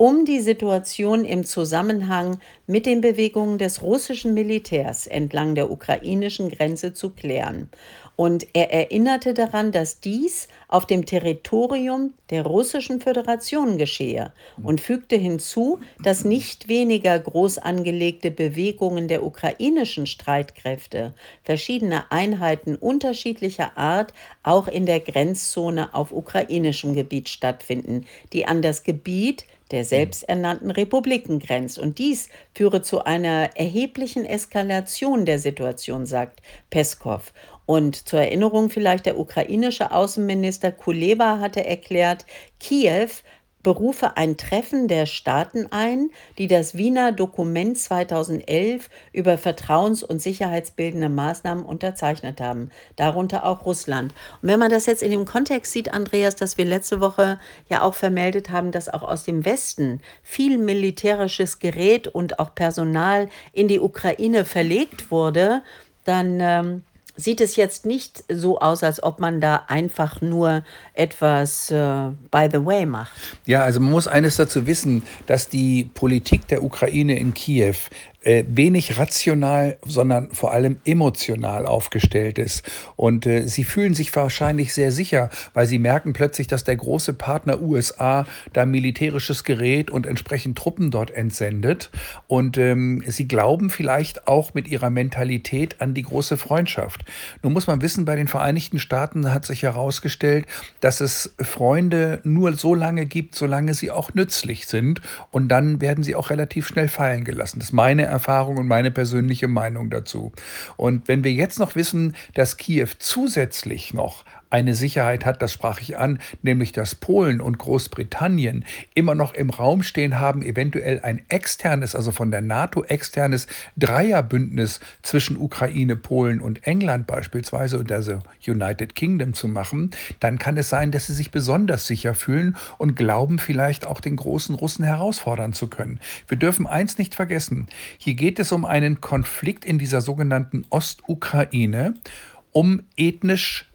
um die Situation im Zusammenhang mit den Bewegungen des russischen Militärs entlang der ukrainischen Grenze zu klären. Und er erinnerte daran, dass dies auf dem Territorium der Russischen Föderation geschehe und fügte hinzu, dass nicht weniger groß angelegte Bewegungen der ukrainischen Streitkräfte, verschiedene Einheiten unterschiedlicher Art, auch in der Grenzzone auf ukrainischem Gebiet stattfinden, die an das Gebiet der selbsternannten Republiken grenzt. Und dies führe zu einer erheblichen Eskalation der Situation, sagt Peskov. Und zur Erinnerung vielleicht, der ukrainische Außenminister Kuleba hatte erklärt, Kiew berufe ein Treffen der Staaten ein, die das Wiener Dokument zweitausendelf über vertrauens- und sicherheitsbildende Maßnahmen unterzeichnet haben, darunter auch Russland. Und wenn man das jetzt in dem Kontext sieht, Andreas, dass wir letzte Woche ja auch vermeldet haben, dass auch aus dem Westen viel militärisches Gerät und auch Personal in die Ukraine verlegt wurde, dann ähm, sieht es jetzt nicht so aus, als ob man da einfach nur etwas äh, by the way macht. Ja, also man muss eines dazu wissen, dass die Politik der Ukraine in Kiew äh, wenig rational, sondern vor allem emotional aufgestellt ist. Und äh, sie fühlen sich wahrscheinlich sehr sicher, weil sie merken plötzlich, dass der große Partner U S A da militärisches Gerät und entsprechend Truppen dort entsendet. Und ähm, sie glauben vielleicht auch mit ihrer Mentalität an die große Freundschaft. Nun muss man wissen, bei den Vereinigten Staaten hat sich herausgestellt, dass es Freunde nur so lange gibt, solange sie auch nützlich sind. Und dann werden sie auch relativ schnell fallen gelassen. Das ist meine Erfahrung und meine persönliche Meinung dazu. Und wenn wir jetzt noch wissen, dass Kiew zusätzlich noch eine Sicherheit hat, das sprach ich an, nämlich dass Polen und Großbritannien immer noch im Raum stehen haben, eventuell ein externes, also von der NATO externes Dreierbündnis zwischen Ukraine, Polen und England beispielsweise und also United Kingdom zu machen, dann kann es sein, dass sie sich besonders sicher fühlen und glauben vielleicht auch den großen Russen herausfordern zu können. Wir dürfen eins nicht vergessen, hier geht es um einen Konflikt in dieser sogenannten Ostukraine, um ethnisch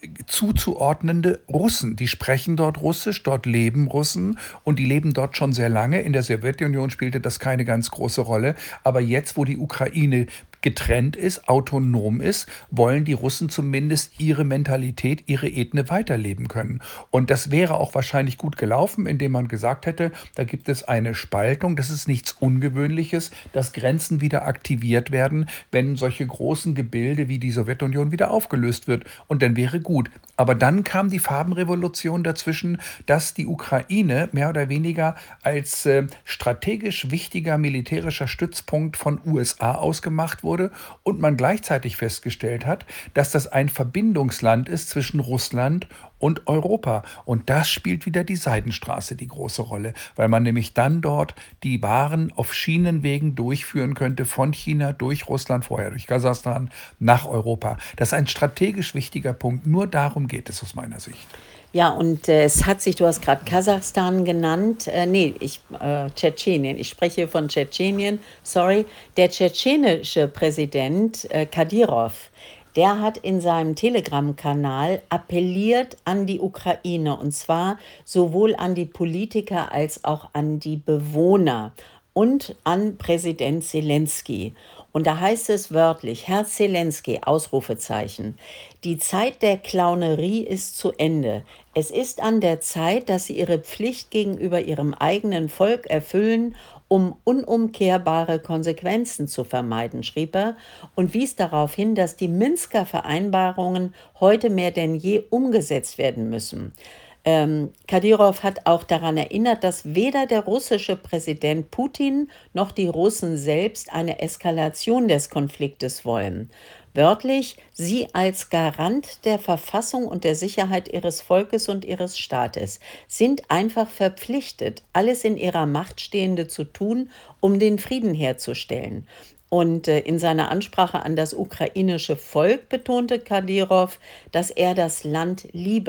zuzuordnende Russen. Die sprechen dort Russisch, dort leben Russen und die leben dort schon sehr lange. In der Sowjetunion spielte das keine ganz große Rolle. Aber jetzt, wo die Ukraine getrennt ist, autonom ist, wollen die Russen zumindest ihre Mentalität, ihre Ethnie weiterleben können. Und das wäre auch wahrscheinlich gut gelaufen, indem man gesagt hätte, da gibt es eine Spaltung, das ist nichts Ungewöhnliches, dass Grenzen wieder aktiviert werden, wenn solche großen Gebilde wie die Sowjetunion wieder aufgelöst wird. Und dann wäre gut. Aber dann kam die Farbenrevolution dazwischen, dass die Ukraine mehr oder weniger als äh, strategisch wichtiger militärischer Stützpunkt von U S A ausgemacht wurde und man gleichzeitig festgestellt hat, dass das ein Verbindungsland ist zwischen Russland und Europa. Und das spielt wieder die Seidenstraße die große Rolle, weil man nämlich dann dort die Waren auf Schienenwegen durchführen könnte, von China durch Russland, vorher durch Kasachstan, nach Europa. Das ist ein strategisch wichtiger Punkt. Nur darum geht es aus meiner Sicht. Ja, und äh, es hat sich, du hast gerade Kasachstan genannt, äh, nee, ich, äh, Tschetschenien, ich spreche von Tschetschenien, sorry, der tschetschenische Präsident äh, Kadyrov, der hat in seinem Telegram-Kanal appelliert an die Ukraine, und zwar sowohl an die Politiker als auch an die Bewohner und an Präsident Zelensky. Und da heißt es wörtlich, Herr Zelensky, Ausrufezeichen, die Zeit der Clownerie ist zu Ende. Es ist an der Zeit, dass Sie Ihre Pflicht gegenüber Ihrem eigenen Volk erfüllen, um unumkehrbare Konsequenzen zu vermeiden, schrieb er und wies darauf hin, dass die Minsker Vereinbarungen heute mehr denn je umgesetzt werden müssen. Ähm, Kadyrov hat auch daran erinnert, dass weder der russische Präsident Putin noch die Russen selbst eine Eskalation des Konfliktes wollen. Wörtlich, sie als Garant der Verfassung und der Sicherheit ihres Volkes und ihres Staates sind einfach verpflichtet, alles in ihrer Macht Stehende zu tun, um den Frieden herzustellen. Und äh, in seiner Ansprache an das ukrainische Volk betonte Kadyrov, dass er das Land liebe.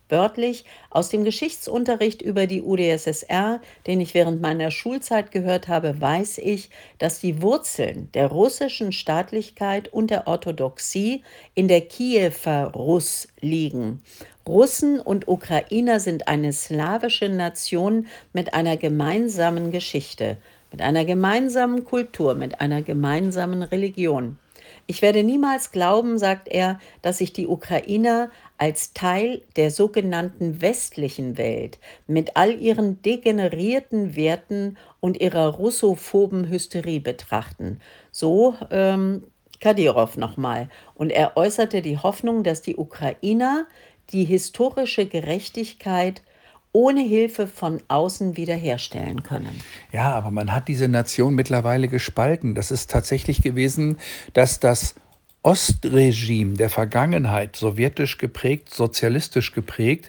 wörtlich aus dem Geschichtsunterricht über die U d S S R, den ich während meiner Schulzeit gehört habe, weiß ich, dass die Wurzeln der russischen Staatlichkeit und der Orthodoxie in der Kiewer Russ liegen. Russen und Ukrainer sind eine slawische Nation mit einer gemeinsamen Geschichte, mit einer gemeinsamen Kultur, mit einer gemeinsamen Religion. Ich werde niemals glauben, sagt er, dass sich die Ukrainer als Teil der sogenannten westlichen Welt mit all ihren degenerierten Werten und ihrer russophoben Hysterie betrachten. So ähm, Kadyrov nochmal. Und er äußerte die Hoffnung, dass die Ukrainer die historische Gerechtigkeit ohne Hilfe von außen wiederherstellen können. Ja, aber man hat diese Nation mittlerweile gespalten. Das ist tatsächlich gewesen, dass das Ostregime der Vergangenheit, sowjetisch geprägt, sozialistisch geprägt,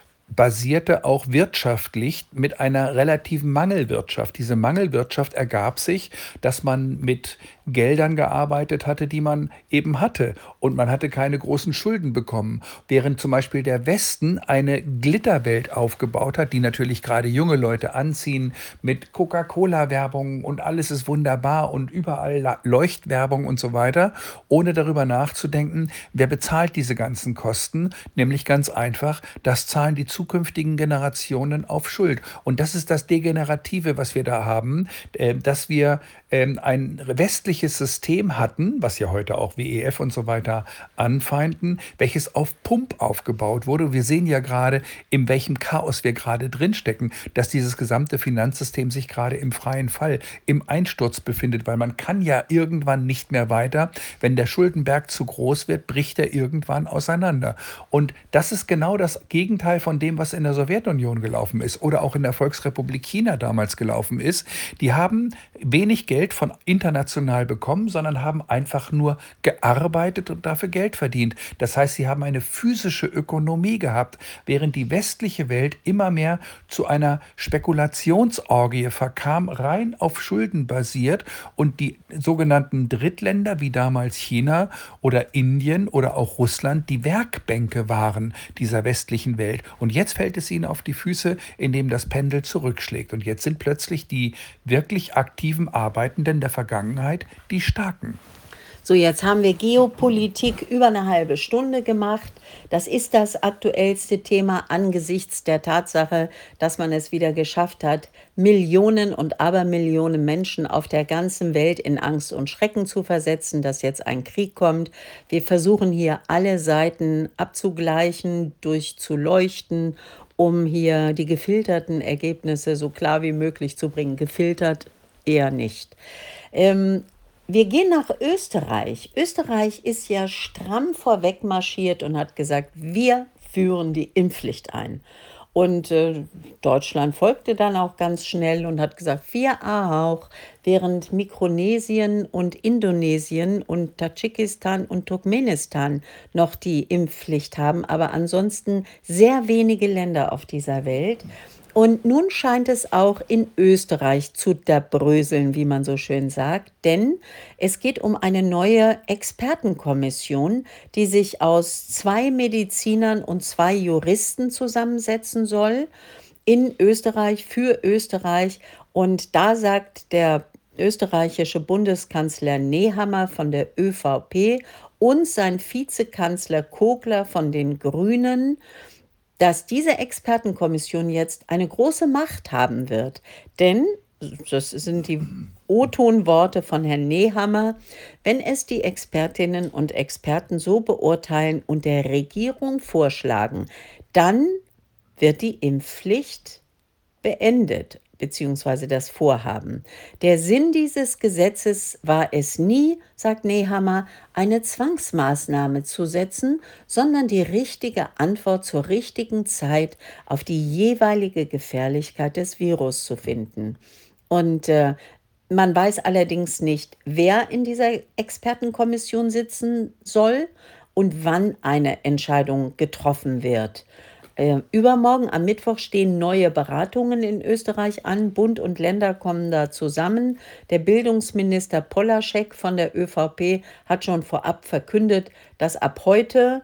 basierte auch wirtschaftlich mit einer relativen Mangelwirtschaft. Diese Mangelwirtschaft ergab sich, dass man mit Geldern gearbeitet hatte, die man eben hatte. Und man hatte keine großen Schulden bekommen. Während zum Beispiel der Westen eine Glitterwelt aufgebaut hat, die natürlich gerade junge Leute anziehen, mit Coca-Cola-Werbung und alles ist wunderbar und überall La- Leuchtwerbung und so weiter, ohne darüber nachzudenken, wer bezahlt diese ganzen Kosten, nämlich ganz einfach, das zahlen die zukünftigen Generationen auf Schuld. Und das ist das Degenerative, was wir da haben, äh, dass wir ähm, ein westliches System hatten, was ja heute auch W E F und so weiter anfeinden, welches auf Pump aufgebaut wurde. Wir sehen ja gerade, in welchem Chaos wir gerade drinstecken, dass dieses gesamte Finanzsystem sich gerade im freien Fall, im Einsturz befindet, weil man kann ja irgendwann nicht mehr weiter. Wenn der Schuldenberg zu groß wird, bricht er irgendwann auseinander. Und das ist genau das Gegenteil von dem, was in der Sowjetunion gelaufen ist oder auch in der Volksrepublik China damals gelaufen ist. Die haben wenig Geld von international bekommen, sondern haben einfach nur gearbeitet und dafür Geld verdient. Das heißt, sie haben eine physische Ökonomie gehabt, während die westliche Welt immer mehr zu einer Spekulationsorgie verkam, rein auf Schulden basiert und die sogenannten Drittländer wie damals China oder Indien oder auch Russland die Werkbänke waren dieser westlichen Welt. Und jetzt fällt es ihnen auf die Füße, indem das Pendel zurückschlägt. Und jetzt sind plötzlich die wirklich aktiven Arbeitenden der Vergangenheit die Starken. So, jetzt haben wir Geopolitik über eine halbe Stunde gemacht. Das ist das aktuellste Thema angesichts der Tatsache, dass man es wieder geschafft hat, Millionen und Abermillionen Menschen auf der ganzen Welt in Angst und Schrecken zu versetzen, dass jetzt ein Krieg kommt. Wir versuchen hier alle Seiten abzugleichen, durchzuleuchten, um hier die gefilterten Ergebnisse so klar wie möglich zu bringen. Gefiltert eher nicht. Ähm, wir gehen nach Österreich. Österreich ist ja stramm vorweg marschiert und hat gesagt, wir führen die Impfpflicht ein. Und äh, Deutschland folgte dann auch ganz schnell und hat gesagt, wir auch, während Mikronesien und Indonesien und Tadschikistan und Turkmenistan noch die Impfpflicht haben, aber ansonsten sehr wenige Länder auf dieser Welt. Und nun scheint es auch in Österreich zu zerbröseln, wie man so schön sagt, denn es geht um eine neue Expertenkommission, die sich aus zwei Medizinern und zwei Juristen zusammensetzen soll, in Österreich, für Österreich. Und da sagt der österreichische Bundeskanzler Nehammer von der ÖVP und sein Vizekanzler Kogler von den Grünen, dass diese Expertenkommission jetzt eine große Macht haben wird. Denn, das sind die O-Ton-Worte von Herrn Nehammer, wenn es die Expertinnen und Experten so beurteilen und der Regierung vorschlagen, dann wird die Impfpflicht beendet, beziehungsweise das Vorhaben. Der Sinn dieses Gesetzes war es nie, sagt Nehammer, eine Zwangsmaßnahme zu setzen, sondern die richtige Antwort zur richtigen Zeit auf die jeweilige Gefährlichkeit des Virus zu finden. Und äh, man weiß allerdings nicht, wer in dieser Expertenkommission sitzen soll und wann eine Entscheidung getroffen wird. Äh, übermorgen am Mittwoch stehen neue Beratungen in Österreich an. Bund und Länder kommen da zusammen. Der Bildungsminister Polaschek von der ÖVP hat schon vorab verkündet, dass ab heute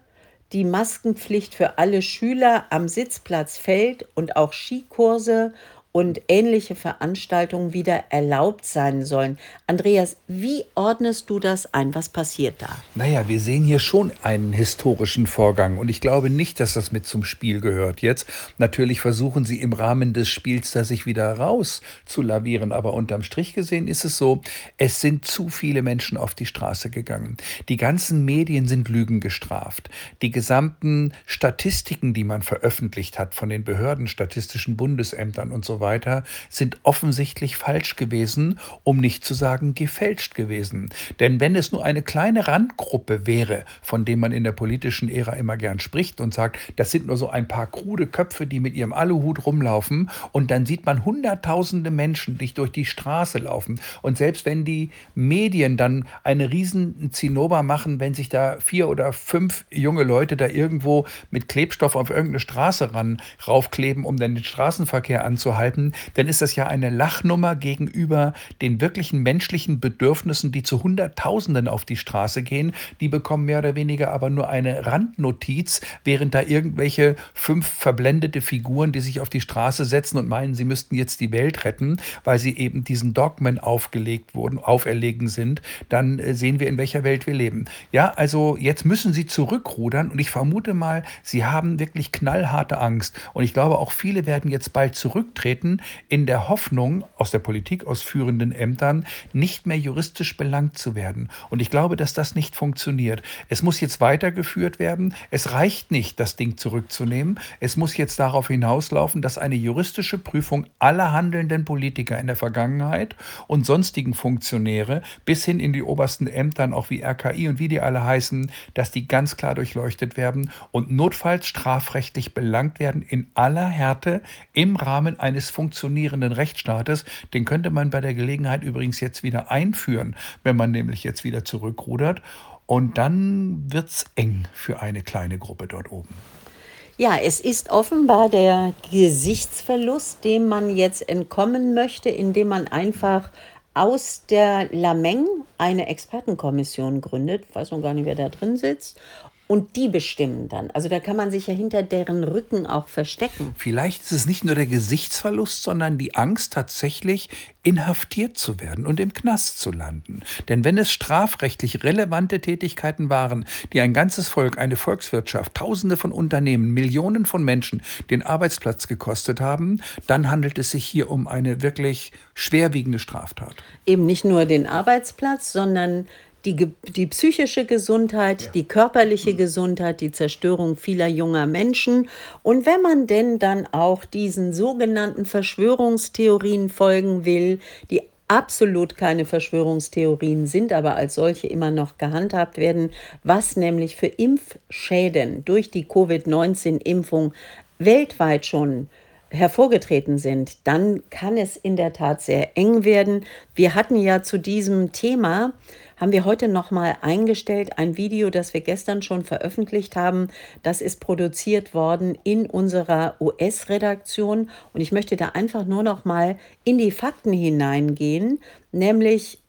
die Maskenpflicht für alle Schüler am Sitzplatz fällt und auch Skikurse und ähnliche Veranstaltungen wieder erlaubt sein sollen. Andreas, wie ordnest du das ein? Was passiert da? Naja, wir sehen hier schon einen historischen Vorgang und ich glaube nicht, dass das mit zum Spiel gehört jetzt. Natürlich versuchen sie im Rahmen des Spiels da sich wieder raus zu lavieren, aber unterm Strich gesehen ist es so, es sind zu viele Menschen auf die Straße gegangen. Die ganzen Medien sind Lügen gestraft. Die gesamten Statistiken, die man veröffentlicht hat von den Behörden, statistischen Bundesämtern und so weiter, sind offensichtlich falsch gewesen, um nicht zu sagen gefälscht gewesen. Denn wenn es nur eine kleine Randgruppe wäre, von dem man in der politischen Ära immer gern spricht und sagt, das sind nur so ein paar krude Köpfe, die mit ihrem Aluhut rumlaufen und dann sieht man hunderttausende Menschen, die durch die Straße laufen. Und selbst wenn die Medien dann eine riesen Zinnober machen, wenn sich da vier oder fünf junge Leute da irgendwo mit Klebstoff auf irgendeine Straße ran raufkleben, um dann den Straßenverkehr anzuhalten, dann ist das ja eine Lachnummer gegenüber den wirklichen menschlichen Bedürfnissen, die zu Hunderttausenden auf die Straße gehen. Die bekommen mehr oder weniger aber nur eine Randnotiz, während da irgendwelche fünf verblendete Figuren, die sich auf die Straße setzen und meinen, sie müssten jetzt die Welt retten, weil sie eben diesen Dogmen aufgelegt wurden, auferlegen sind, dann äh, sehen wir, in welcher Welt wir leben. Ja, also jetzt müssen sie zurückrudern und ich vermute mal, sie haben wirklich knallharte Angst. Und ich glaube, auch viele werden jetzt bald zurücktreten in der Hoffnung, aus der Politik, aus führenden Ämtern, nicht mehr juristisch belangt zu werden. Und ich glaube, dass das nicht funktioniert. Es muss jetzt weitergeführt werden. Es reicht nicht, das Ding zurückzunehmen. Es muss jetzt darauf hinauslaufen, dass eine juristische Prüfung aller handelnden Politiker in der Vergangenheit und sonstigen Funktionäre bis hin in die obersten Ämtern, auch wie R K I und wie die alle heißen, dass die ganz klar durchleuchtet werden und notfalls strafrechtlich belangt werden in aller Härte im Rahmen eines funktionierenden Rechtsstaates. Den könnte man bei der Gelegenheit übrigens jetzt wieder einführen, wenn man nämlich jetzt wieder zurückrudert. Und dann wird's eng für eine kleine Gruppe dort oben. Ja, es ist offenbar der Gesichtsverlust, dem man jetzt entkommen möchte, indem man einfach aus der Lameng eine Expertenkommission gründet. Ich weiß noch gar nicht, wer da drin sitzt. Und die bestimmen dann. Also da kann man sich ja hinter deren Rücken auch verstecken. Vielleicht ist es nicht nur der Gesichtsverlust, sondern die Angst, tatsächlich inhaftiert zu werden und im Knast zu landen. Denn wenn es strafrechtlich relevante Tätigkeiten waren, die ein ganzes Volk, eine Volkswirtschaft, Tausende von Unternehmen, Millionen von Menschen den Arbeitsplatz gekostet haben, dann handelt es sich hier um eine wirklich schwerwiegende Straftat. Eben nicht nur den Arbeitsplatz, sondern die, ge- die psychische Gesundheit, Ja. die körperliche Gesundheit, die Zerstörung vieler junger Menschen. Und wenn man denn dann auch diesen sogenannten Verschwörungstheorien folgen will, die absolut keine Verschwörungstheorien sind, aber als solche immer noch gehandhabt werden, was nämlich für Impfschäden durch die Covid neunzehn Impfung weltweit schon hervorgetreten sind, dann kann es in der Tat sehr eng werden. Wir hatten ja zu diesem Thema, haben wir heute nochmal eingestellt, ein Video, das wir gestern schon veröffentlicht haben. Das ist produziert worden in unserer U S-Redaktion. Und ich möchte da einfach nur noch mal in die Fakten hineingehen, nämlich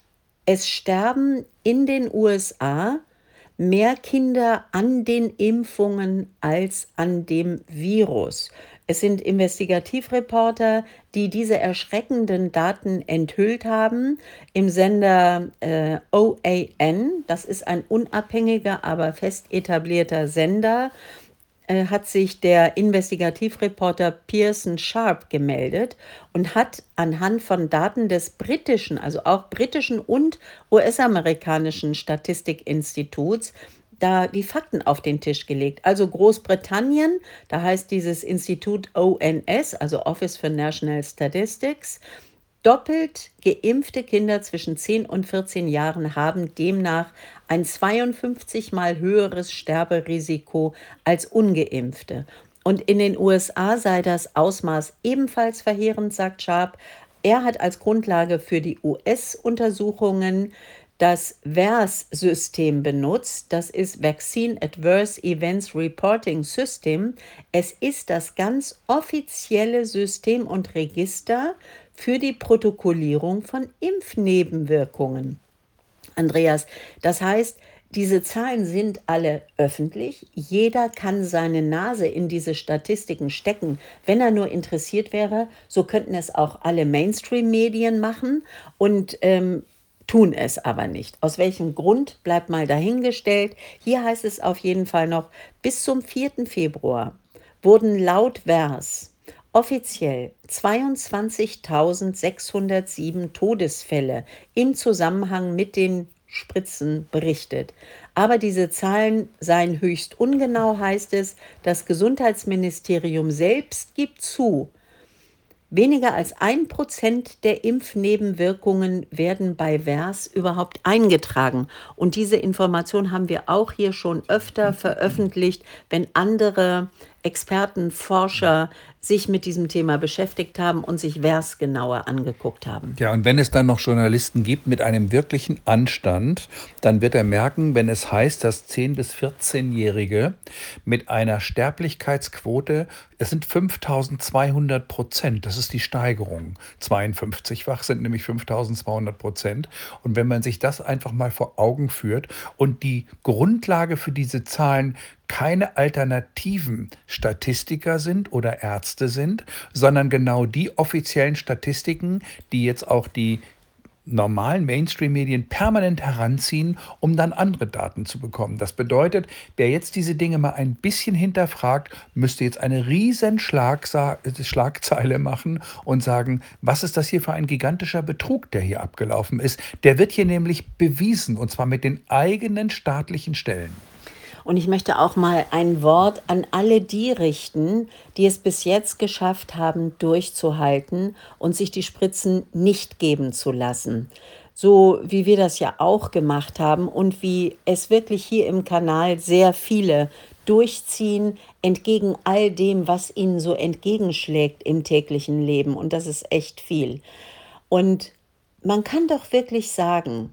es sterben in den U S A mehr Kinder an den Impfungen als an dem Virus. Es sind Investigativreporter, die diese erschreckenden Daten enthüllt haben im Sender äh, O A N. Das ist ein unabhängiger, aber fest etablierter Sender. Äh, hat sich der Investigativreporter Pearson Sharp gemeldet und hat anhand von Daten des britischen, also auch britischen und U S-amerikanischen Statistikinstituts da die Fakten auf den Tisch gelegt. Also Großbritannien, da heißt dieses Institut O N S, also Office for National Statistics, doppelt geimpfte Kinder zwischen zehn und vierzehn Jahren haben demnach ein zweiundfünfzig mal höheres Sterberisiko als ungeimpfte. Und in den U S A sei das Ausmaß ebenfalls verheerend, sagt Sharp. Er hat als Grundlage für die U S-Untersuchungen das V A E R-System benutzt. Das ist Vaccine Adverse Events Reporting System. Es ist das ganz offizielle System und Register für die Protokollierung von Impfnebenwirkungen. Andreas, das heißt, Diese Zahlen sind alle öffentlich. Jeder kann seine Nase in diese Statistiken stecken, wenn er nur interessiert wäre. So könnten es auch alle Mainstream-Medien machen und ähm, tun es aber nicht. Aus welchem Grund, bleibt mal dahingestellt. Hier heißt es auf jeden Fall noch, bis zum vierten Februar wurden laut Vers offiziell zweiundzwanzigtausendsechshundertsieben Todesfälle im Zusammenhang mit den Spritzen berichtet. Aber diese Zahlen seien höchst ungenau, heißt es. Das Gesundheitsministerium selbst gibt zu, weniger als ein Prozent der Impfnebenwirkungen werden bei Vers überhaupt eingetragen. Und diese Information haben wir auch hier schon öfter veröffentlicht, wenn andere Experten, Forscher sich mit diesem Thema beschäftigt haben und sich Vers genauer angeguckt haben. Ja, und wenn es dann noch Journalisten gibt mit einem wirklichen Anstand, dann wird er merken, wenn es heißt, dass zehn- bis vierzehnjährige mit einer Sterblichkeitsquote, es sind fünftausendzweihundert Prozent, das ist die Steigerung. zweiundfünfzig-fach sind nämlich fünftausendzweihundert Prozent. Und wenn man sich das einfach mal vor Augen führt und die Grundlage für diese Zahlen keine alternativen Statistiker sind oder Ärzte sind, sondern genau die offiziellen Statistiken, die jetzt auch die normalen Mainstream-Medien permanent heranziehen, um dann andere Daten zu bekommen. Das bedeutet, wer jetzt diese Dinge mal ein bisschen hinterfragt, müsste jetzt eine riesen Schlagsa- Schlagzeile machen und sagen, was ist das hier für ein gigantischer Betrug, der hier abgelaufen ist. Der wird hier nämlich bewiesen, und zwar mit den eigenen staatlichen Stellen. Und ich möchte auch mal ein Wort an alle die richten, die es bis jetzt geschafft haben, durchzuhalten und sich die Spritzen nicht geben zu lassen. So wie wir das ja auch gemacht haben und wie es wirklich hier im Kanal sehr viele durchziehen, entgegen all dem, was ihnen so entgegenschlägt im täglichen Leben. Und das ist echt viel. Und man kann doch wirklich sagen,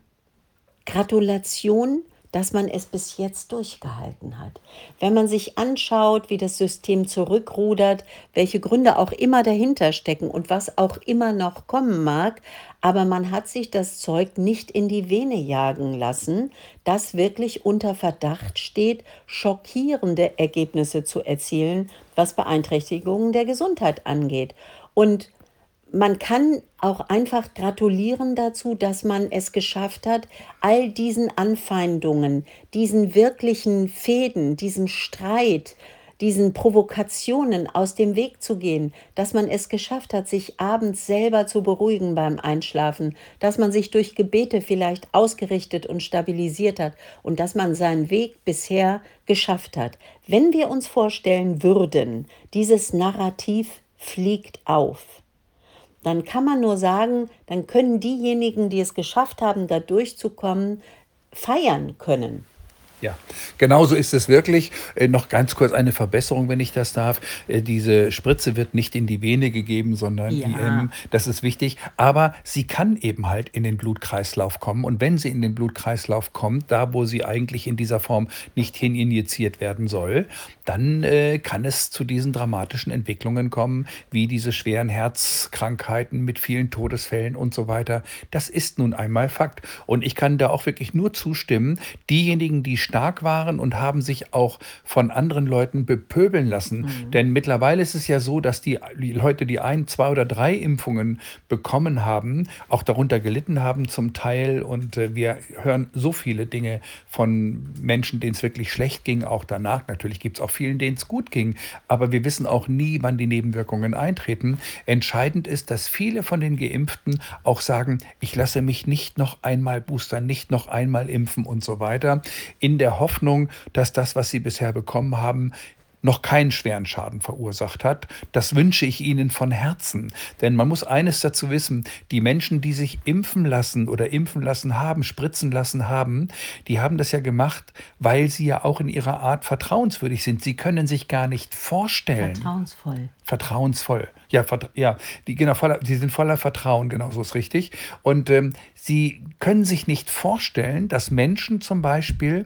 Gratulation, dass man es bis jetzt durchgehalten hat. Wenn man sich anschaut, wie das System zurückrudert, welche Gründe auch immer dahinter stecken und was auch immer noch kommen mag, aber man hat sich das Zeug nicht in die Vene jagen lassen, das wirklich unter Verdacht steht, schockierende Ergebnisse zu erzielen, was Beeinträchtigungen der Gesundheit angeht. Und man kann auch einfach gratulieren dazu, dass man es geschafft hat, all diesen Anfeindungen, diesen wirklichen Fehden, diesem Streit, diesen Provokationen aus dem Weg zu gehen, dass man es geschafft hat, sich abends selber zu beruhigen beim Einschlafen, dass man sich durch Gebete vielleicht ausgerichtet und stabilisiert hat und dass man seinen Weg bisher geschafft hat. Wenn wir uns vorstellen würden, dieses Narrativ fliegt auf, dann kann man nur sagen, dann können diejenigen, die es geschafft haben, da durchzukommen, feiern können. Ja, genauso ist es wirklich. Äh, noch ganz kurz eine Verbesserung, wenn ich das darf. Äh, diese Spritze wird nicht in die Vene gegeben, sondern Ja. I M. Das ist wichtig. Aber sie kann eben halt in den Blutkreislauf kommen. Und wenn sie in den Blutkreislauf kommt, da wo sie eigentlich in dieser Form nicht hin injiziert werden soll, dann äh, kann es zu diesen dramatischen Entwicklungen kommen, wie diese schweren Herzkrankheiten mit vielen Todesfällen und so weiter. Das ist nun einmal Fakt. Und ich kann da auch wirklich nur zustimmen, diejenigen, die stark waren und haben sich auch von anderen Leuten bepöbeln lassen. Mhm. Denn mittlerweile ist es ja so, dass die Leute, die ein, zwei oder drei Impfungen bekommen haben, auch darunter gelitten haben zum Teil. Und äh, wir hören so viele Dinge von Menschen, denen es wirklich schlecht ging, auch danach. Natürlich gibt es auch vielen, denen es gut ging. Aber wir wissen auch nie, wann die Nebenwirkungen eintreten. Entscheidend ist, dass viele von den Geimpften auch sagen, ich lasse mich nicht noch einmal boostern, nicht noch einmal impfen und so weiter. In der Hoffnung, dass das, was sie bisher bekommen haben, noch keinen schweren Schaden verursacht hat. Das wünsche ich Ihnen von Herzen. Denn man muss eines dazu wissen, die Menschen, die sich impfen lassen oder impfen lassen haben, spritzen lassen haben, die haben das ja gemacht, weil sie ja auch in ihrer Art vertrauenswürdig sind. Sie können sich gar nicht vorstellen. Vertrauensvoll. Vertrauensvoll. Ja, vert ja, die, genau, voller, sie sind voller Vertrauen, genau so ist richtig. Und ähm, sie können sich nicht vorstellen, dass Menschen zum Beispiel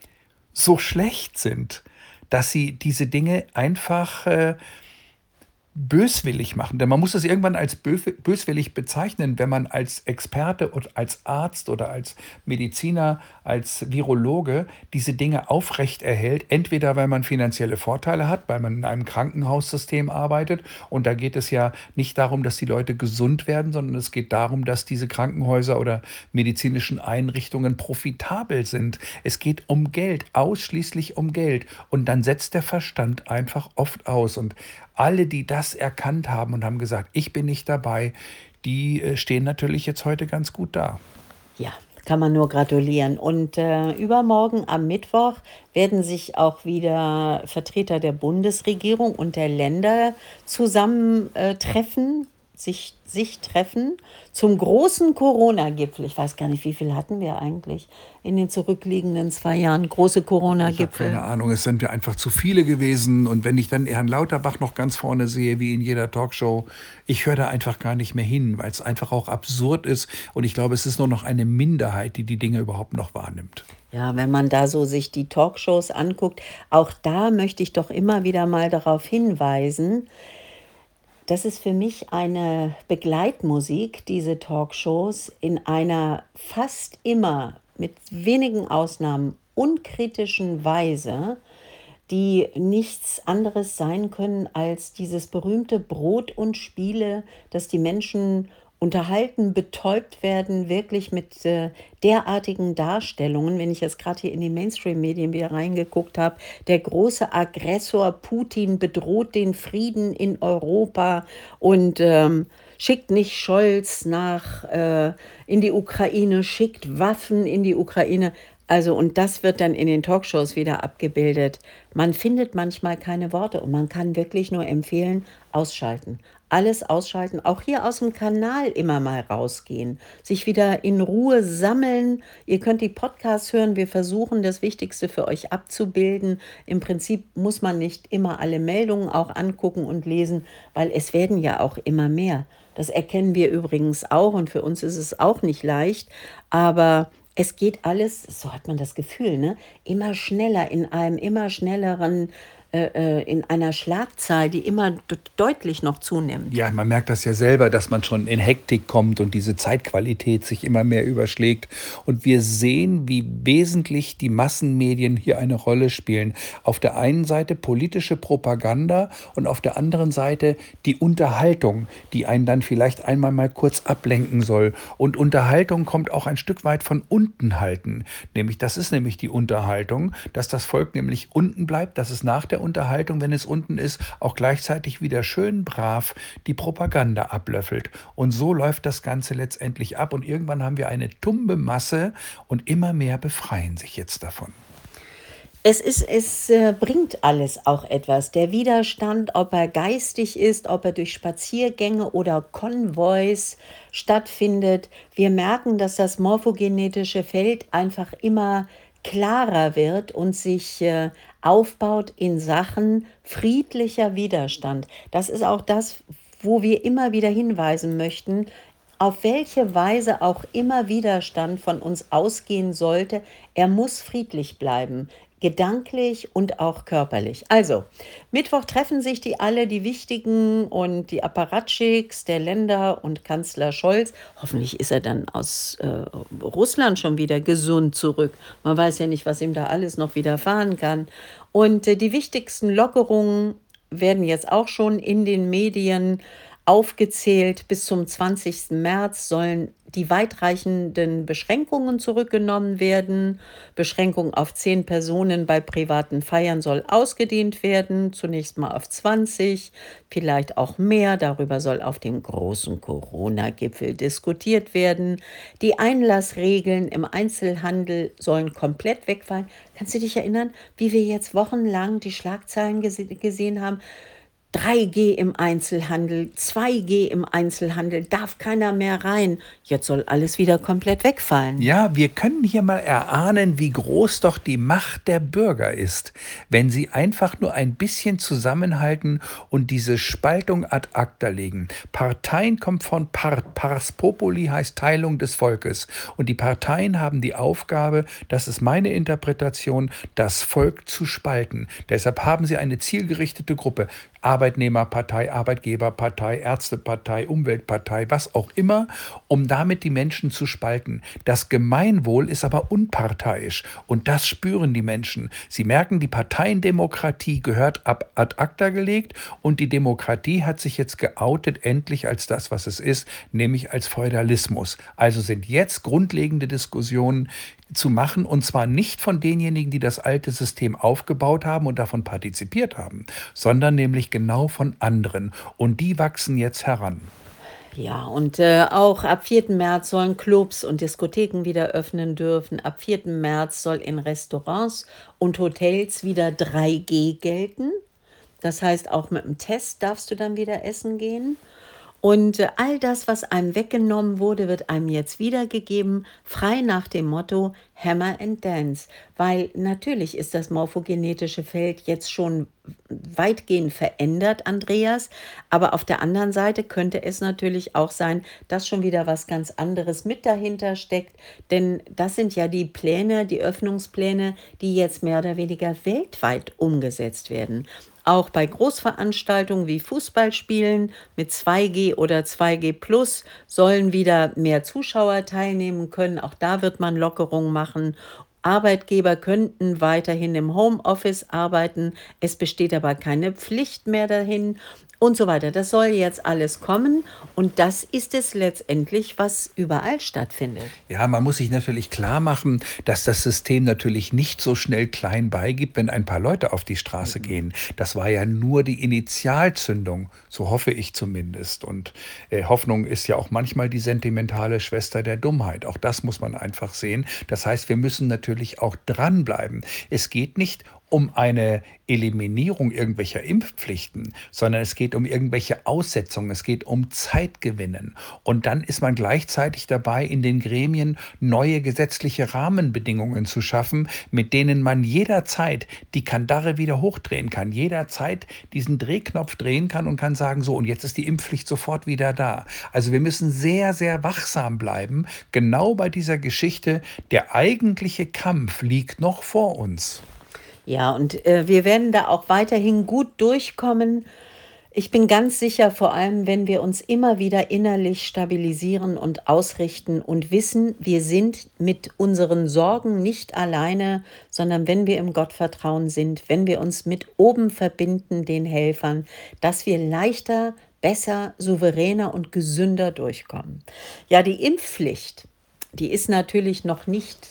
so schlecht sind, dass sie diese Dinge einfach äh, böswillig machen. Denn man muss es irgendwann als bö- böswillig bezeichnen, wenn man als Experte und als Arzt oder als Mediziner, als Virologe diese Dinge aufrecht erhält. Entweder weil man finanzielle Vorteile hat, weil man in einem Krankenhaussystem arbeitet. Und da geht es ja nicht darum, dass die Leute gesund werden, sondern es geht darum, dass diese Krankenhäuser oder medizinischen Einrichtungen profitabel sind. Es geht um Geld, ausschließlich um Geld. Und dann setzt der Verstand einfach oft aus. Und alle, die das erkannt haben und haben gesagt, ich bin nicht dabei, die äh, stehen natürlich jetzt heute ganz gut da. Ja, kann man nur gratulieren. Und äh, übermorgen am Mittwoch werden sich auch wieder Vertreter der Bundesregierung und der Länder zusammentreffen, äh, treffen, sich, sich treffen zum großen Corona-Gipfel. Ich weiß gar nicht, wie viel hatten wir eigentlich in den zurückliegenden zwei Jahren große Ich habe Corona-Gipfel. keine Ahnung, es sind ja einfach zu viele gewesen. Und wenn ich dann Herrn Lauterbach noch ganz vorne sehe, wie in jeder Talkshow, ich höre da einfach gar nicht mehr hin, weil es einfach auch absurd ist. Und ich glaube, es ist nur noch eine Minderheit, die die Dinge überhaupt noch wahrnimmt. Ja, wenn man da so sich die Talkshows anguckt, auch da möchte ich doch immer wieder mal darauf hinweisen, das ist für mich eine Begleitmusik, diese Talkshows, in einer fast immer, mit wenigen Ausnahmen, unkritischen Weise, die nichts anderes sein können als dieses berühmte Brot und Spiele, dass die Menschen unterhalten, betäubt werden, wirklich mit äh, derartigen Darstellungen. Wenn ich jetzt gerade hier in die Mainstream-Medien wieder reingeguckt habe, der große Aggressor Putin bedroht den Frieden in Europa und ähm, schickt nicht Scholz nach äh, in die Ukraine, schickt Waffen in die Ukraine. Also, und das wird dann in den Talkshows wieder abgebildet. Man findet manchmal keine Worte und man kann wirklich nur empfehlen, ausschalten. Alles ausschalten, auch hier aus dem Kanal immer mal rausgehen, sich wieder in Ruhe sammeln. Ihr könnt die Podcasts hören, wir versuchen das Wichtigste für euch abzubilden. Im Prinzip muss man nicht immer alle Meldungen auch angucken und lesen, weil es werden ja auch immer mehr. Das erkennen wir übrigens auch und für uns ist es auch nicht leicht, aber es geht alles, so hat man das Gefühl, ne, immer schneller, in einem immer schnelleren, äh, äh, in einer Schlagzahl, die immer d- deutlich noch zunimmt. Ja, man merkt das ja selber, dass man schon in Hektik kommt und diese Zeitqualität sich immer mehr überschlägt. Und wir sehen, wie wesentlich die Massenmedien hier eine Rolle spielen. Auf der einen Seite politische Propaganda und auf der anderen Seite die Unterhaltung, die einen dann vielleicht einmal mal kurz ablenken soll. Und Unterhaltung kommt auch ein Stück weit von unten halten. Nämlich, das ist nämlich die Unterhaltung, dass das Volk nämlich unten bleibt, dass es nach der Unterhaltung, wenn es unten ist, auch gleichzeitig wieder schön brav die Propaganda ablöffelt. Und so läuft das Ganze letztendlich ab. Und irgendwann haben wir eine tumbe Masse und immer mehr befreien sich jetzt davon. Es ist, es äh, bringt alles auch etwas. Der Widerstand, ob er geistig ist, ob er durch Spaziergänge oder Konvois stattfindet. Wir merken, dass das morphogenetische Feld einfach immer klarer wird und sich äh, aufbaut in Sachen friedlicher Widerstand. Das ist auch das, wo wir immer wieder hinweisen möchten, auf welche Weise auch immer Widerstand von uns ausgehen sollte. Er muss friedlich bleiben, gedanklich und auch körperlich. Also, Mittwoch treffen sich die alle, die Wichtigen und die Apparatchiks der Länder und Kanzler Scholz. Hoffentlich ist er dann aus äh, Russland schon wieder gesund zurück. Man weiß ja nicht, was ihm da alles noch widerfahren kann. Und äh, die wichtigsten Lockerungen werden jetzt auch schon in den Medien aufgezählt. Bis zum zwanzigsten März sollen die weitreichenden Beschränkungen zurückgenommen werden. Beschränkung auf zehn Personen bei privaten Feiern soll ausgedehnt werden, zunächst mal auf zwanzig, vielleicht auch mehr. Darüber soll auf dem großen Corona-Gipfel diskutiert werden. Die Einlassregeln im Einzelhandel sollen komplett wegfallen. Kannst du dich erinnern, wie wir jetzt wochenlang die Schlagzeilen gese- gesehen haben? drei G im Einzelhandel, zwei G im Einzelhandel, darf keiner mehr rein. Jetzt soll alles wieder komplett wegfallen. Ja, wir können hier mal erahnen, wie groß doch die Macht der Bürger ist, wenn sie einfach nur ein bisschen zusammenhalten und diese Spaltung ad acta legen. Parteien kommt von Part. Pars Populi heißt Teilung des Volkes. Und die Parteien haben die Aufgabe, das ist meine Interpretation, das Volk zu spalten. Deshalb haben sie eine zielgerichtete Gruppe. Aber Arbeitnehmerpartei, Arbeitgeberpartei, Ärztepartei, Umweltpartei, was auch immer, um damit die Menschen zu spalten. Das Gemeinwohl ist aber unparteiisch und das spüren die Menschen. Sie merken, die Parteiendemokratie gehört ab ad acta gelegt und die Demokratie hat sich jetzt geoutet, endlich als das, was es ist, nämlich als Feudalismus. Also sind jetzt grundlegende Diskussionen zu machen, und zwar nicht von denjenigen, die das alte System aufgebaut haben und davon partizipiert haben, sondern nämlich genau von anderen. Und die wachsen jetzt heran. Ja, und äh, auch ab vierten März sollen Clubs und Diskotheken wieder öffnen dürfen. Ab vierten März soll in Restaurants und Hotels wieder drei G gelten. Das heißt, auch mit dem Test darfst du dann wieder essen gehen. Und äh, all das, was einem weggenommen wurde, wird einem jetzt wiedergegeben, frei nach dem Motto Hammer and Dance. Weil natürlich ist das morphogenetische Feld jetzt schon weitgehend verändert, Andreas. Aber auf der anderen Seite könnte es natürlich auch sein, dass schon wieder was ganz anderes mit dahinter steckt. Denn das sind ja die Pläne, die Öffnungspläne, die jetzt mehr oder weniger weltweit umgesetzt werden. Auch bei Großveranstaltungen wie Fußballspielen mit zwei G oder zwei G plus sollen wieder mehr Zuschauer teilnehmen können. Auch da wird man Lockerungen machen. Arbeitgeber könnten weiterhin im Homeoffice arbeiten. Es besteht aber keine Pflicht mehr dahin und so weiter. Das soll jetzt alles kommen und das ist es letztendlich, was überall stattfindet. Ja, man muss sich natürlich klar machen, dass das System natürlich nicht so schnell klein beigibt, wenn ein paar Leute auf die Straße gehen. Das war ja nur die Initialzündung, so hoffe ich zumindest. Und äh, Hoffnung ist ja auch manchmal die sentimentale Schwester der Dummheit. Auch das muss man einfach sehen. Das heißt, wir müssen natürlich auch dranbleiben. Es geht nicht um eine Eliminierung irgendwelcher Impfpflichten, sondern es geht um irgendwelche Aussetzungen, es geht um Zeitgewinnen. Und dann ist man gleichzeitig dabei, in den Gremien neue gesetzliche Rahmenbedingungen zu schaffen, mit denen man jederzeit die Kandare wieder hochdrehen kann, jederzeit diesen Drehknopf drehen kann und kann sagen, so, und jetzt ist die Impfpflicht sofort wieder da. Also wir müssen sehr, sehr wachsam bleiben, genau bei dieser Geschichte. Der eigentliche Kampf liegt noch vor uns. Ja, und äh, wir werden da auch weiterhin gut durchkommen. Ich bin ganz sicher, vor allem wenn wir uns immer wieder innerlich stabilisieren und ausrichten und wissen, wir sind mit unseren Sorgen nicht alleine, sondern wenn wir im Gottvertrauen sind, wenn wir uns mit oben verbinden, den Helfern, dass wir leichter, besser, souveräner und gesünder durchkommen. Ja, die Impfpflicht, die ist natürlich noch nicht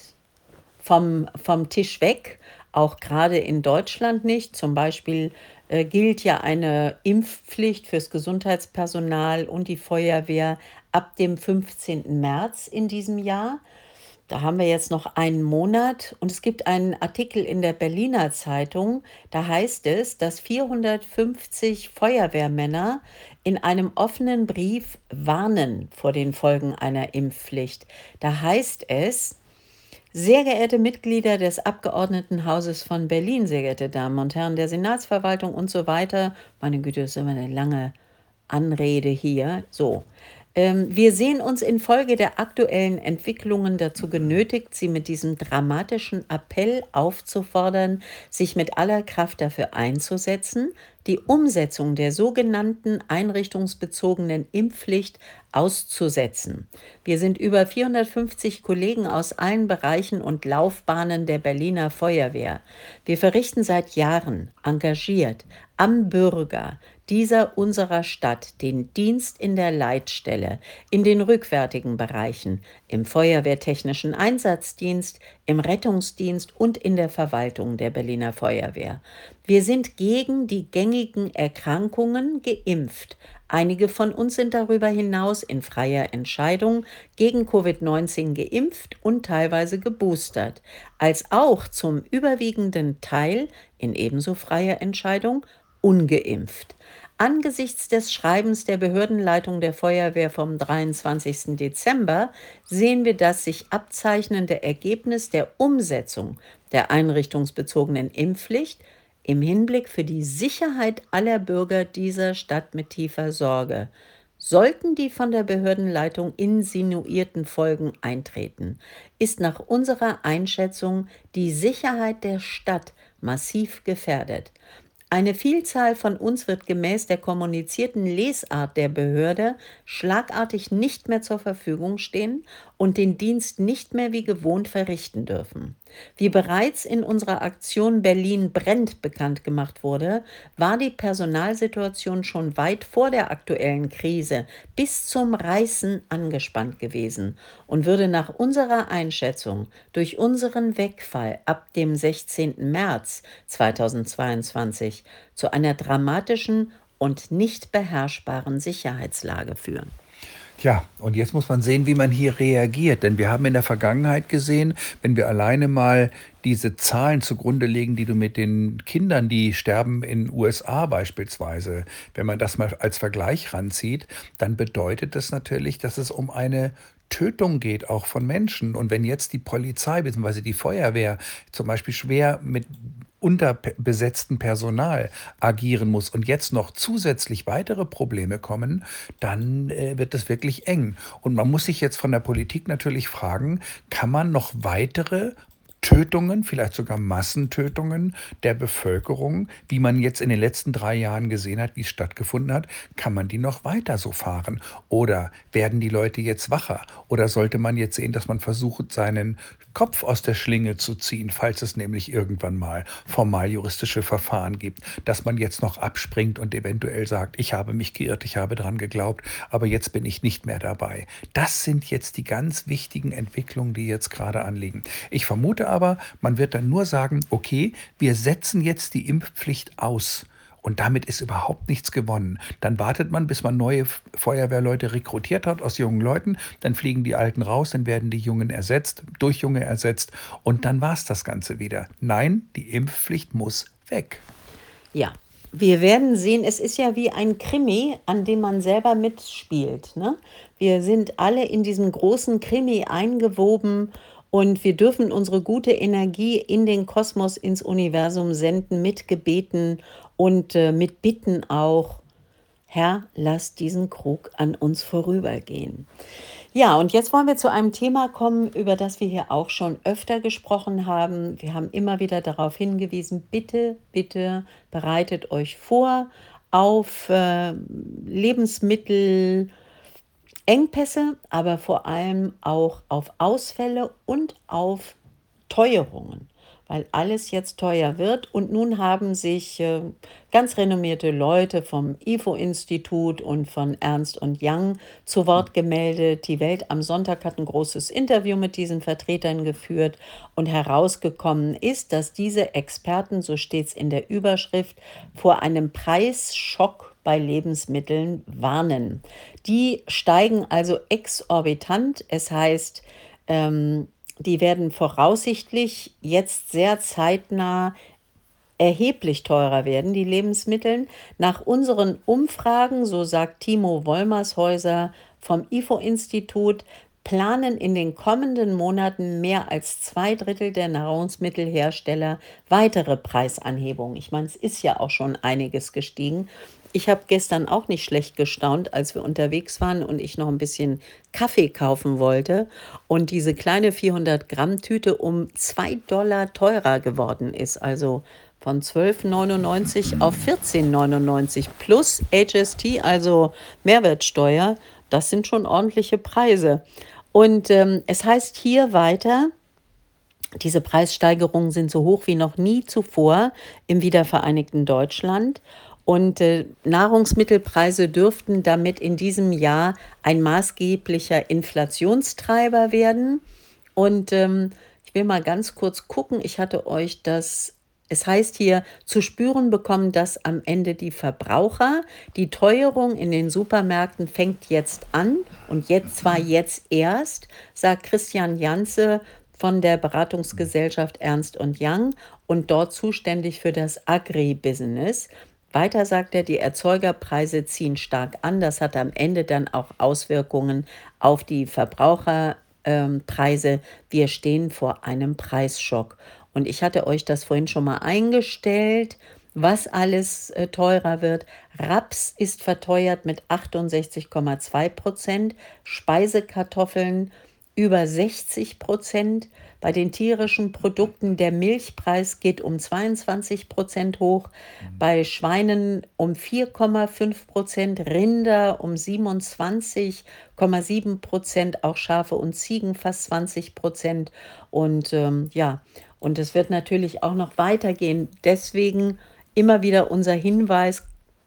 vom, vom Tisch weg, auch gerade in Deutschland nicht. Zum Beispiel äh, gilt ja eine Impfpflicht fürs Gesundheitspersonal und die Feuerwehr ab dem fünfzehnten März in diesem Jahr. Da haben wir jetzt noch einen Monat und es gibt einen Artikel in der Berliner Zeitung, da heißt es, dass vierhundertfünfzig Feuerwehrmänner in einem offenen Brief warnen vor den Folgen einer Impfpflicht. Da heißt es: Sehr geehrte Mitglieder des Abgeordnetenhauses von Berlin, sehr geehrte Damen und Herren der Senatsverwaltung und so weiter. Meine Güte, das ist immer eine lange Anrede hier. So. Ähm, wir sehen uns infolge der aktuellen Entwicklungen dazu genötigt, Sie mit diesem dramatischen Appell aufzufordern, sich mit aller Kraft dafür einzusetzen, die Umsetzung der sogenannten einrichtungsbezogenen Impfpflicht auszusetzen. Wir sind über vierhundertfünfzig Kollegen aus allen Bereichen und Laufbahnen der Berliner Feuerwehr. Wir verrichten seit Jahren engagiert am Bürger dieser unserer Stadt den Dienst in der Leitstelle, in den rückwärtigen Bereichen, im Feuerwehrtechnischen Einsatzdienst, im Rettungsdienst und in der Verwaltung der Berliner Feuerwehr. Wir sind gegen die gängigen Erkrankungen geimpft. Einige von uns sind darüber hinaus in freier Entscheidung gegen Covid neunzehn geimpft und teilweise geboostert, als auch zum überwiegenden Teil in ebenso freier Entscheidung ungeimpft. Angesichts des Schreibens der Behördenleitung der Feuerwehr vom dreiundzwanzigsten Dezember sehen wir das sich abzeichnende Ergebnis der Umsetzung der einrichtungsbezogenen Impfpflicht im Hinblick für die Sicherheit aller Bürger dieser Stadt mit tiefer Sorge. Sollten die von der Behördenleitung insinuierten Folgen eintreten, ist nach unserer Einschätzung die Sicherheit der Stadt massiv gefährdet. Eine Vielzahl von uns wird gemäß der kommunizierten Lesart der Behörde schlagartig nicht mehr zur Verfügung stehen und den Dienst nicht mehr wie gewohnt verrichten dürfen. Wie bereits in unserer Aktion Berlin brennt bekannt gemacht wurde, war die Personalsituation schon weit vor der aktuellen Krise bis zum Reißen angespannt gewesen und würde nach unserer Einschätzung durch unseren Wegfall ab dem sechzehnten März zweitausendzweiundzwanzig zu einer dramatischen und nicht beherrschbaren Sicherheitslage führen. Tja, und jetzt muss man sehen, wie man hier reagiert. Denn wir haben in der Vergangenheit gesehen, wenn wir alleine mal diese Zahlen zugrunde legen, die du mit den Kindern, die sterben in U S A beispielsweise, wenn man das mal als Vergleich ranzieht, dann bedeutet das natürlich, dass es um eine Tötung geht, auch von Menschen. Und wenn jetzt die Polizei bzw. die Feuerwehr zum Beispiel schwer mit unterbesetztem Personal agieren muss und jetzt noch zusätzlich weitere Probleme kommen, dann äh, wird es wirklich eng. Und man muss sich jetzt von der Politik natürlich fragen, kann man noch weitere Tötungen, vielleicht sogar Massentötungen der Bevölkerung, wie man jetzt in den letzten drei Jahren gesehen hat, wie es stattgefunden hat, kann man die noch weiter so fahren? Oder werden die Leute jetzt wacher? Oder sollte man jetzt sehen, dass man versucht, seinen Kopf aus der Schlinge zu ziehen, falls es nämlich irgendwann mal formal juristische Verfahren gibt, dass man jetzt noch abspringt und eventuell sagt, ich habe mich geirrt, ich habe dran geglaubt, aber jetzt bin ich nicht mehr dabei. Das sind jetzt die ganz wichtigen Entwicklungen, die jetzt gerade anliegen. Ich vermute aber, man wird dann nur sagen, okay, wir setzen jetzt die Impfpflicht aus. Und damit ist überhaupt nichts gewonnen. Dann wartet man, bis man neue Feuerwehrleute rekrutiert hat aus jungen Leuten. Dann fliegen die Alten raus, dann werden die Jungen ersetzt, durch Junge ersetzt. Und dann war es das Ganze wieder. Nein, die Impfpflicht muss weg. Ja, wir werden sehen, es ist ja wie ein Krimi, an dem man selber mitspielt, ne? Wir sind alle in diesem großen Krimi eingewoben und wir dürfen unsere gute Energie in den Kosmos, ins Universum senden, mit Gebeten und äh, mit Bitten auch. Herr, lass diesen Krug an uns vorübergehen. Ja, und jetzt wollen wir zu einem Thema kommen, über das wir hier auch schon öfter gesprochen haben. Wir haben immer wieder darauf hingewiesen, bitte, bitte bereitet euch vor auf äh, Lebensmittelengpässe, aber vor allem auch auf Ausfälle und auf Teuerungen, weil alles jetzt teuer wird. Und nun haben sich äh, ganz renommierte Leute vom I F O-Institut und von Ernst und Young zu Wort gemeldet. Die Welt am Sonntag hat ein großes Interview mit diesen Vertretern geführt und herausgekommen ist, dass diese Experten, so steht es in der Überschrift, vor einem Preisschock bei Lebensmitteln warnen. Die steigen also exorbitant. Es heißt, ähm, die werden voraussichtlich jetzt sehr zeitnah erheblich teurer werden, die Lebensmittel. Nach unseren Umfragen, so sagt Timo Wollmershäuser vom I F O-Institut, planen in den kommenden Monaten mehr als zwei Drittel der Nahrungsmittelhersteller weitere Preisanhebungen. Ich meine, es ist ja auch schon einiges gestiegen. Ich habe gestern auch nicht schlecht gestaunt, als wir unterwegs waren und ich noch ein bisschen Kaffee kaufen wollte und diese kleine vierhundert Gramm Tüte um zwei Dollar teurer geworden ist. Also von zwölf neunundneunzig auf vierzehn neunundneunzig plus H S T, also Mehrwertsteuer. Das sind schon ordentliche Preise. Und ähm, es heißt hier weiter, diese Preissteigerungen sind so hoch wie noch nie zuvor im wiedervereinigten Deutschland. Und äh, Nahrungsmittelpreise dürften damit in diesem Jahr ein maßgeblicher Inflationstreiber werden. Und ähm, ich will mal ganz kurz gucken, ich hatte euch das, es heißt hier, zu spüren bekommen das am Ende die Verbraucher. Die Teuerung in den Supermärkten fängt jetzt an und jetzt zwar jetzt erst, sagt Christian Janze von der Beratungsgesellschaft Ernst und Young und dort zuständig für das Agribusiness. Weiter sagt er, die Erzeugerpreise ziehen stark an. Das hat am Ende dann auch Auswirkungen auf die Verbraucherpreise. Wir stehen vor einem Preisschock. Und ich hatte euch das vorhin schon mal eingestellt, was alles äh, teurer wird. Raps ist verteuert mit achtundsechzig Komma zwei Prozent, Speisekartoffeln über sechzig Prozent. Bei den tierischen Produkten der Milchpreis geht um zweiundzwanzig Prozent hoch, bei Schweinen um vier Komma fünf Prozent, Rinder um siebenundzwanzig Komma sieben Prozent, auch Schafe und Ziegen fast zwanzig Prozent. Und ähm, ja, und es wird natürlich auch noch weitergehen. Deswegen immer wieder unser Hinweis: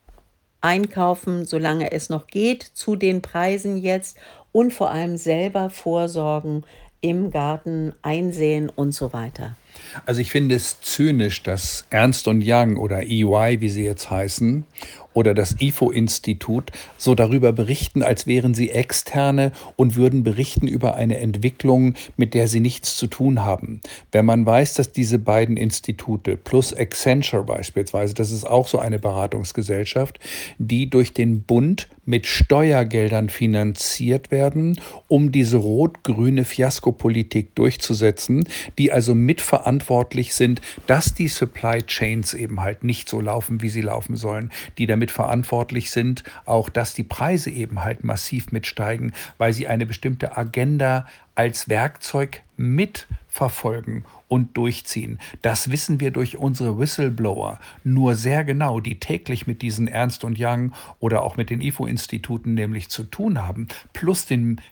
einkaufen, solange es noch geht, zu den Preisen jetzt, und vor allem selber vorsorgen, im Garten einsäen und so weiter. Also ich finde es zynisch, dass Ernst und Young oder E Y, wie sie jetzt heißen, oder das I F O-Institut so darüber berichten, als wären sie Externe und würden berichten über eine Entwicklung, mit der sie nichts zu tun haben. Wenn man weiß, dass diese beiden Institute plus Accenture beispielsweise, das ist auch so eine Beratungsgesellschaft, die durch den Bund mit Steuergeldern finanziert werden, um diese rot-grüne Fiaskopolitik durchzusetzen, die also mitverantwortlich sind, dass die Supply Chains eben halt nicht so laufen, wie sie laufen sollen, die damit verantwortlich sind, auch dass die Preise eben halt massiv mitsteigen, weil sie eine bestimmte Agenda als Werkzeug mitverfolgen und durchziehen. Das wissen wir durch unsere Whistleblower nur sehr genau, die täglich mit diesen Ernst und Young oder auch mit den I F O-Instituten nämlich zu tun haben, plus den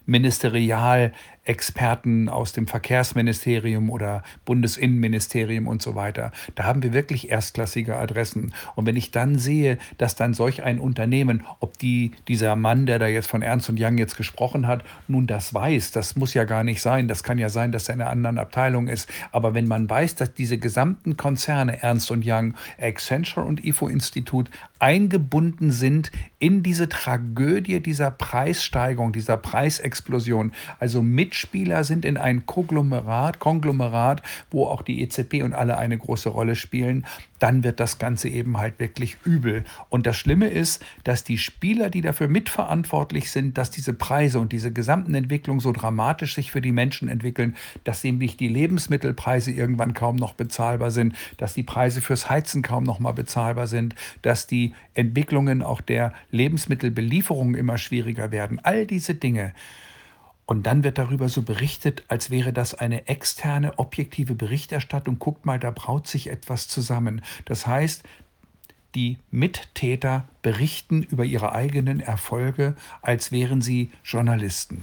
Ministerialexperten aus dem Verkehrsministerium oder Bundesinnenministerium und so weiter. Da haben wir wirklich erstklassige Adressen. Und wenn ich dann sehe, dass dann solch ein Unternehmen, ob die, dieser Mann, der da jetzt von Ernst und Young jetzt gesprochen hat, nun das weiß, das muss ja gar nicht sein. Das kann ja sein, dass er in einer anderen Abteilung ist. Aber wenn man weiß, dass diese gesamten Konzerne, Ernst und Young, Accenture und I F O-Institut, eingebunden sind in diese Tragödie dieser Preissteigerung, dieser Preisexplosion, also Mitspieler sind in ein Konglomerat, Konglomerat, wo auch die E Z B und alle eine große Rolle spielen, dann wird das Ganze eben halt wirklich übel. Und das Schlimme ist, dass die Spieler, die dafür mitverantwortlich sind, dass diese Preise und diese gesamten Entwicklungen so dramatisch sich für die Menschen entwickeln, dass nämlich die Lebensmittelpreise irgendwann kaum noch bezahlbar sind, dass die Preise fürs Heizen kaum noch mal bezahlbar sind, dass die Entwicklungen auch der Lebensmittelbelieferung immer schwieriger werden. All diese Dinge. Und dann wird darüber so berichtet, als wäre das eine externe, objektive Berichterstattung. Guckt mal, da braut sich etwas zusammen. Das heißt, die Mittäter berichten über ihre eigenen Erfolge, als wären sie Journalisten.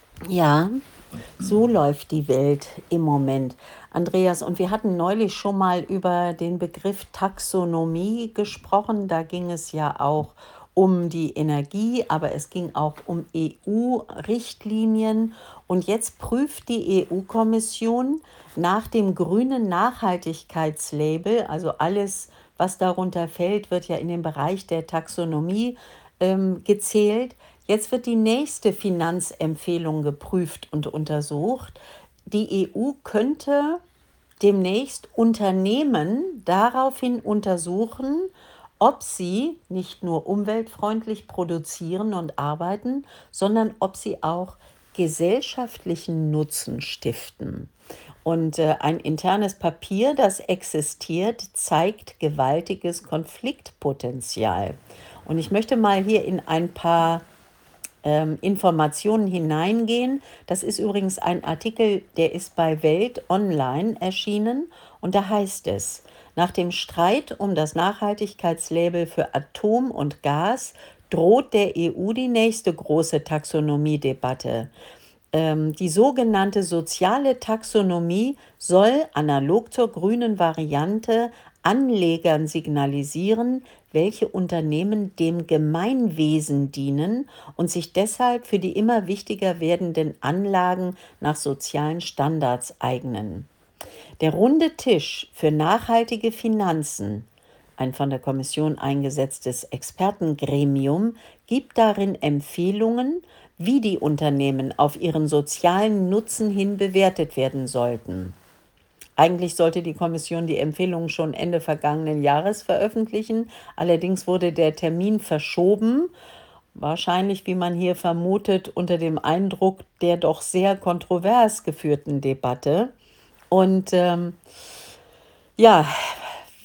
Ja, so läuft die Welt im Moment, Andreas. Und wir hatten neulich schon mal über den Begriff Taxonomie gesprochen. Da ging es ja auch um die Energie, aber es ging auch um E U-Richtlinien. Und jetzt prüft die E U-Kommission nach dem grünen Nachhaltigkeitslabel, also alles, was darunter fällt, wird ja in den Bereich der Taxonomie ähm, gezählt. Jetzt wird die nächste Finanzempfehlung geprüft und untersucht. Die E U könnte demnächst Unternehmen daraufhin untersuchen, ob sie nicht nur umweltfreundlich produzieren und arbeiten, sondern ob sie auch gesellschaftlichen Nutzen stiften. Und äh, ein internes Papier, das existiert, zeigt gewaltiges Konfliktpotenzial. Und ich möchte mal hier in ein paar ähm, Informationen hineingehen. Das ist übrigens ein Artikel, der ist bei Welt Online erschienen. Und da heißt es: Nach dem Streit um das Nachhaltigkeitslabel für Atom und Gas droht der E U die nächste große Taxonomiedebatte. Ähm, die sogenannte soziale Taxonomie soll analog zur grünen Variante Anlegern signalisieren, welche Unternehmen dem Gemeinwesen dienen und sich deshalb für die immer wichtiger werdenden Anlagen nach sozialen Standards eignen. Der runde Tisch für nachhaltige Finanzen, ein von der Kommission eingesetztes Expertengremium, gibt darin Empfehlungen, wie die Unternehmen auf ihren sozialen Nutzen hin bewertet werden sollten. Eigentlich sollte die Kommission die Empfehlungen schon Ende vergangenen Jahres veröffentlichen. Allerdings wurde der Termin verschoben, wahrscheinlich, wie man hier vermutet, unter dem Eindruck der doch sehr kontrovers geführten Debatte. Und ähm, ja,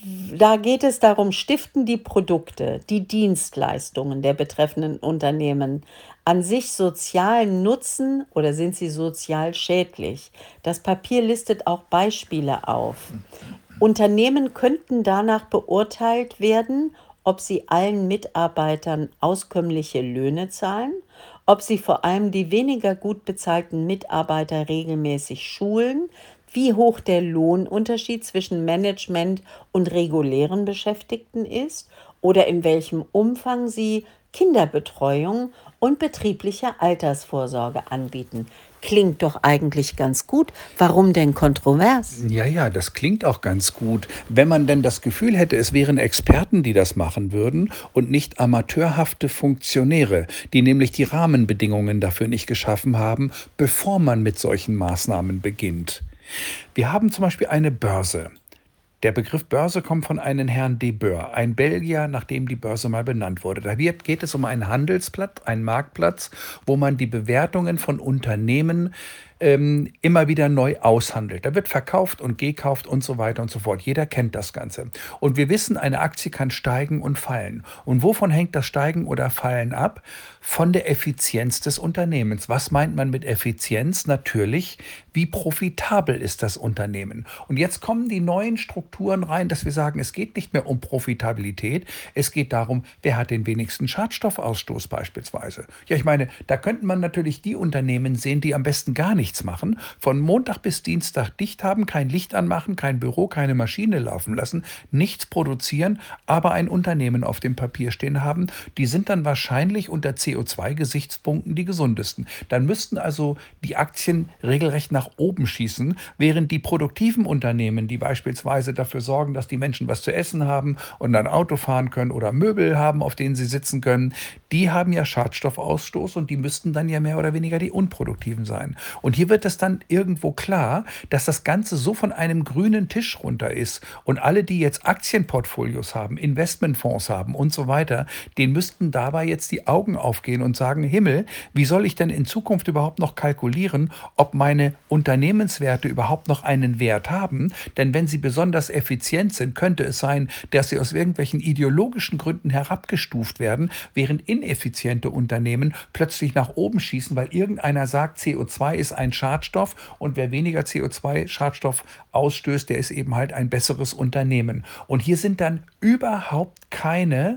Da geht es darum, stiften die Produkte, die Dienstleistungen der betreffenden Unternehmen an sich sozialen Nutzen oder sind sie sozial schädlich? Das Papier listet auch Beispiele auf. Unternehmen könnten danach beurteilt werden, ob sie allen Mitarbeitern auskömmliche Löhne zahlen, ob sie vor allem die weniger gut bezahlten Mitarbeiter regelmäßig schulen, wie hoch der Lohnunterschied zwischen Management und regulären Beschäftigten ist oder in welchem Umfang sie Kinderbetreuung und betriebliche Altersvorsorge anbieten. Klingt doch eigentlich ganz gut. Warum denn kontrovers? Ja, ja, das klingt auch ganz gut. Wenn man denn das Gefühl hätte, es wären Experten, die das machen würden und nicht amateurhafte Funktionäre, die nämlich die Rahmenbedingungen dafür nicht geschaffen haben, bevor man mit solchen Maßnahmen beginnt. Wir haben zum Beispiel eine Börse. Der Begriff Börse kommt von einem Herrn de Boer, ein Belgier, nach dem die Börse mal benannt wurde. Da wird, geht es um einen Handelsplatz, einen Marktplatz, wo man die Bewertungen von Unternehmen ähm, immer wieder neu aushandelt. Da wird verkauft und gekauft und so weiter und so fort. Jeder kennt das Ganze. Und wir wissen, eine Aktie kann steigen und fallen. Und wovon hängt das Steigen oder Fallen ab? Von der Effizienz des Unternehmens. Was meint man mit Effizienz? Natürlich, wie profitabel ist das Unternehmen? Und jetzt kommen die neuen Strukturen rein, dass wir sagen, es geht nicht mehr um Profitabilität, es geht darum, wer hat den wenigsten Schadstoffausstoß beispielsweise. Ja, ich meine, da könnte man natürlich die Unternehmen sehen, die am besten gar nichts machen, von Montag bis Dienstag dicht haben, kein Licht anmachen, kein Büro, keine Maschine laufen lassen, nichts produzieren, aber ein Unternehmen auf dem Papier stehen haben, die sind dann wahrscheinlich unter C O zwei Gesichtspunkten die gesundesten. Dann müssten also die Aktien regelrecht nach oben schießen, während die produktiven Unternehmen, die beispielsweise dafür sorgen, dass die Menschen was zu essen haben und ein Auto fahren können oder Möbel haben, auf denen sie sitzen können, die haben ja Schadstoffausstoß und die müssten dann ja mehr oder weniger die unproduktiven sein. Und hier wird es dann irgendwo klar, dass das Ganze so von einem grünen Tisch runter ist und alle, die jetzt Aktienportfolios haben, Investmentfonds haben und so weiter, denen müssten dabei jetzt die Augen aufgehen und sagen, Himmel, wie soll ich denn in Zukunft überhaupt noch kalkulieren, ob meine Unternehmenswerte überhaupt noch einen Wert haben? Denn wenn sie besonders effizient sind, könnte es sein, dass sie aus irgendwelchen ideologischen Gründen herabgestuft werden, während ineffiziente Unternehmen plötzlich nach oben schießen, weil irgendeiner sagt, C O zwei ist ein Schadstoff und wer weniger C O zwei Schadstoff ausstößt, der ist eben halt ein besseres Unternehmen. Und hier sind dann überhaupt keine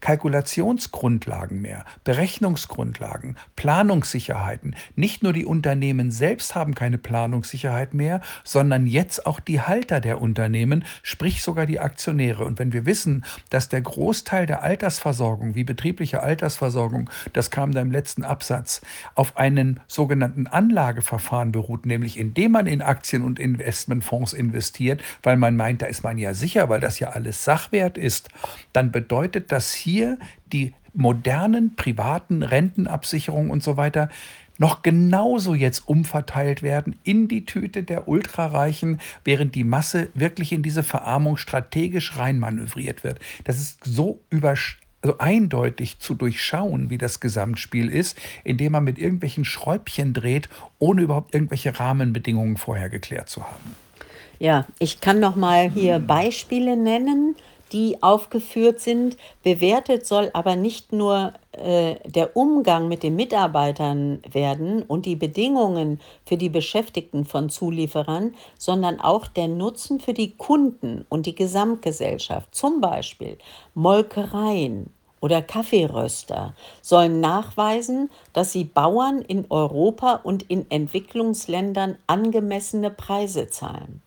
Kalkulationsgrundlagen mehr, Berechnungsgrundlagen, Planungssicherheiten. Nicht nur die Unternehmen selbst haben keine Planungssicherheit mehr, sondern jetzt auch die Halter der Unternehmen, sprich sogar die Aktionäre. Und wenn wir wissen, dass der Großteil der Altersversorgung, wie betriebliche Altersversorgung, das kam da im letzten Absatz, auf einen sogenannten Anlageverfahren beruht, nämlich indem man in Aktien und Investmentfonds investiert, weil man meint, da ist man ja sicher, weil das ja alles Sachwert ist, dann bedeutet das hier die modernen privaten Rentenabsicherungen und so weiter noch genauso jetzt umverteilt werden in die Tüte der Ultrareichen, während die Masse wirklich in diese Verarmung strategisch reinmanövriert wird. Das ist so übersch also eindeutig zu durchschauen, wie das Gesamtspiel ist, indem man mit irgendwelchen Schräubchen dreht, ohne überhaupt irgendwelche Rahmenbedingungen vorher geklärt zu haben. Ja, ich kann noch mal hier Beispiele nennen, die aufgeführt sind. Bewertet soll aber nicht nur äh, der Umgang mit den Mitarbeitern werden und die Bedingungen für die Beschäftigten von Zulieferern, sondern auch der Nutzen für die Kunden und die Gesamtgesellschaft. Zum Beispiel Molkereien oder Kaffeeröster sollen nachweisen, dass sie Bauern in Europa und in Entwicklungsländern angemessene Preise zahlen.